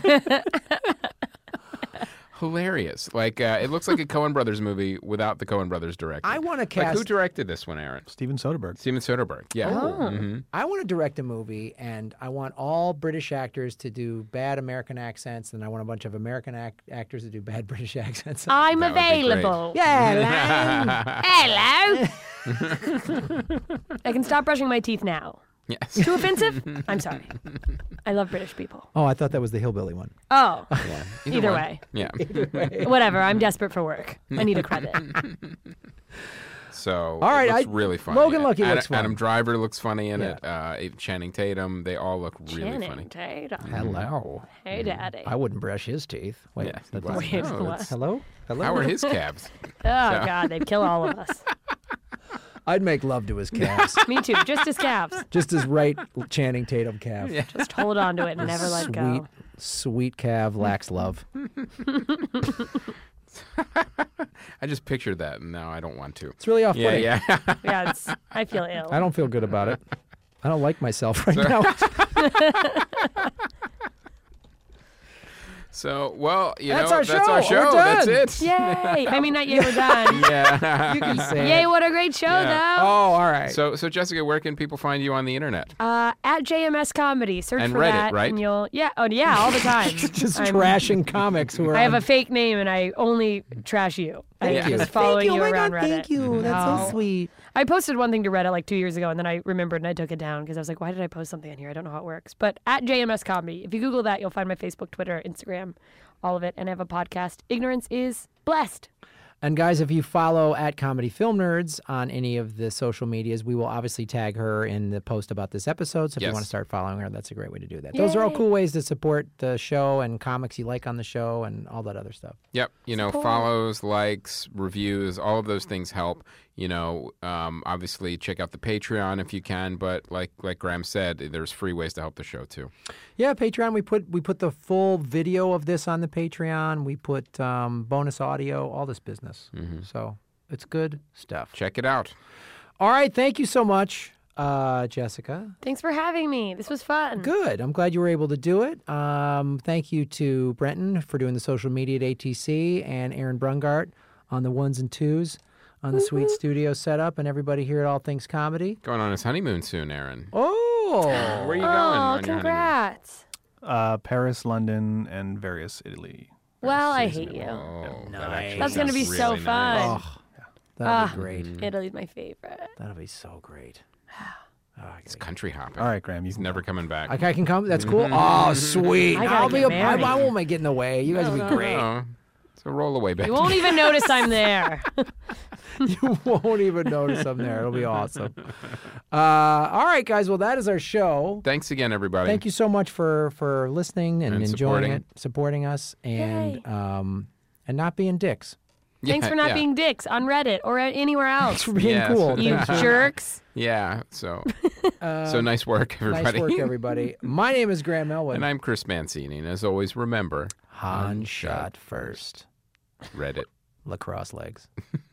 S4: Hilarious. Like uh, it looks like a Coen Brothers movie without the Coen Brothers director.
S2: I want to
S4: Like
S2: cast.
S4: who directed this one, Aaron?
S6: Steven Soderbergh.
S4: Steven Soderbergh. Yeah.
S2: Oh.
S4: Mhm.
S2: I want to direct a movie, and I want all British actors to do bad American accents, and I want a bunch of American ac- actors to do bad British accents.
S1: I'm
S4: That would be great.
S1: available.
S2: yeah,
S1: Hello. I can stop brushing my teeth now.
S4: Yes.
S1: Too offensive? I'm sorry. I love British people.
S2: Oh, I thought that was the hillbilly one.
S1: Oh,
S4: Yeah.
S1: either
S4: one.
S1: way.
S4: Yeah.
S1: Whatever. I'm desperate for work. I need a credit.
S4: So
S2: All right,
S4: it looks
S2: I-
S4: really funny.
S2: Logan Lucky
S4: Ad-
S2: looks fun.
S4: Adam Driver looks funny in
S2: Yeah.
S4: it. Uh, Channing Tatum. They all look really
S1: Channing
S4: funny.
S1: Tatum.
S2: Hello.
S1: Hey, Daddy.
S2: I wouldn't brush his teeth. Wait,
S4: Yeah,
S2: that
S4: well,
S2: doesn't-
S1: Wait,
S4: no,
S1: what?
S4: it's-
S2: hello? Hello?
S4: How are his calves?
S1: Oh, God. They'd kill all of us.
S2: I'd make love to his calves.
S1: Me too. Just his calves.
S2: Just his right Channing Tatum calf.
S1: Just hold on to it and never let
S2: Sweet,
S1: go.
S2: sweet calf lacks love.
S4: I just pictured that, and now I don't want to.
S2: It's really
S4: Yeah,
S2: off-putting.
S4: yeah.
S1: Yeah, it's, I feel ill.
S2: I don't feel good about it. I don't like myself right now.
S4: So, well, you
S2: That's
S4: know,
S2: our
S4: that's
S2: show.
S4: our
S2: We're
S4: show.
S2: done.
S4: That's it.
S1: Yay! I mean, not yay, we're done.
S4: Yeah.
S2: You can say
S1: Yay,
S2: it.
S1: what a great show,
S4: Yeah.
S1: though.
S2: Oh, all right.
S4: So, so Jessica, where can people find you on the internet?
S1: Uh, at J M S Comedy. Search
S4: And
S1: for
S4: Reddit,
S1: that.
S4: right?
S1: And you'll, yeah, oh, yeah, all the time.
S2: Just
S1: I'm-
S2: trashing comics who are
S1: I have
S2: on-
S1: a fake name and I only trash you.
S2: Thank
S1: I'm
S2: you.
S1: just following
S2: Thank you.
S1: you
S2: Oh my
S1: around
S2: God,
S1: Reddit.
S2: thank you. That's
S1: No.
S2: so sweet.
S1: I posted one thing to Reddit like two years ago, and then I remembered and I took it down because I was like, why did I post something on here? I don't know how it works. But at J M S Comedy, if you Google that, you'll find my Facebook, Twitter, Instagram, all of it. And I have a podcast, Ignorance is Blessed.
S2: And guys, if you follow at Comedy Film Nerds on any of the social medias, we will obviously tag her in the post about this episode. So if you
S4: Yes.
S2: want to start following her, that's a great way to do that. Those are all
S1: Yay.
S2: cool ways to support the show and comics you like on the show and all that other stuff.
S4: Yep. You know,
S1: Support.
S4: follows, likes, reviews, all of those things help. You know, um, obviously check out the Patreon if you can, but like like Graham said, there's free ways to help the show too.
S2: Yeah, Patreon. We put we put the full video of this on the Patreon. We put um, bonus audio, all this business. So it's good stuff.
S4: Check it out.
S2: All right, thank you so much, uh, Jessica.
S1: Thanks for having me. This was fun.
S2: Good. I'm glad you were able to do it. Um, thank you to Brenton for doing the social media at A T C and Aaron Brungart on the ones and twos on the sweet studio setup and everybody here at All Things Comedy.
S4: Going on his honeymoon soon, Aaron.
S2: Oh,
S4: Where are you going?
S1: Oh,
S4: on your honeymoon?
S1: congrats.
S6: Uh, Paris, London, and various Italy.
S1: Well, I
S6: Season.
S1: hate you.
S4: Oh, that
S2: Nice.
S4: actually
S1: That's going to
S4: sounds
S1: be so
S4: really
S1: fun.
S4: nice.
S2: oh that'll
S1: Ah.
S2: be great.
S1: Italy's my favorite.
S2: That'll be so great. Oh, I
S4: It's
S2: gotta-
S4: country hopping.
S6: All right, Graham, you
S4: He's
S6: can
S4: never
S6: go.
S4: coming back.
S2: I, I can come. That's cool. Oh, sweet.
S1: I gotta
S2: I'll be.
S1: get
S2: A, I,
S1: married.
S2: I won't make it in the way. You guys will be great.
S4: Oh, so roll away, baby.
S1: You won't even notice I'm there.
S2: You won't even notice I'm there. It'll be awesome. Uh, all right, guys. Well, that is our show.
S4: Thanks again, everybody.
S2: Thank you so much for for listening and,
S4: And
S2: enjoying
S4: supporting.
S2: it, supporting us, and
S1: Yay.
S2: um, and not being dicks.
S4: Yeah,
S1: Thanks for not
S4: yeah.
S1: being dicks on Reddit or anywhere else.
S2: For being
S4: Yes.
S2: cool.
S1: You
S2: Thank you.
S1: jerks.
S4: Yeah. So,
S2: Uh,
S4: so nice work, everybody.
S2: nice work, everybody. My name is Graham Elwood.
S4: And I'm Chris Mancini, and as always, remember,
S2: Han shot first.
S4: Reddit.
S2: Lacrosse legs.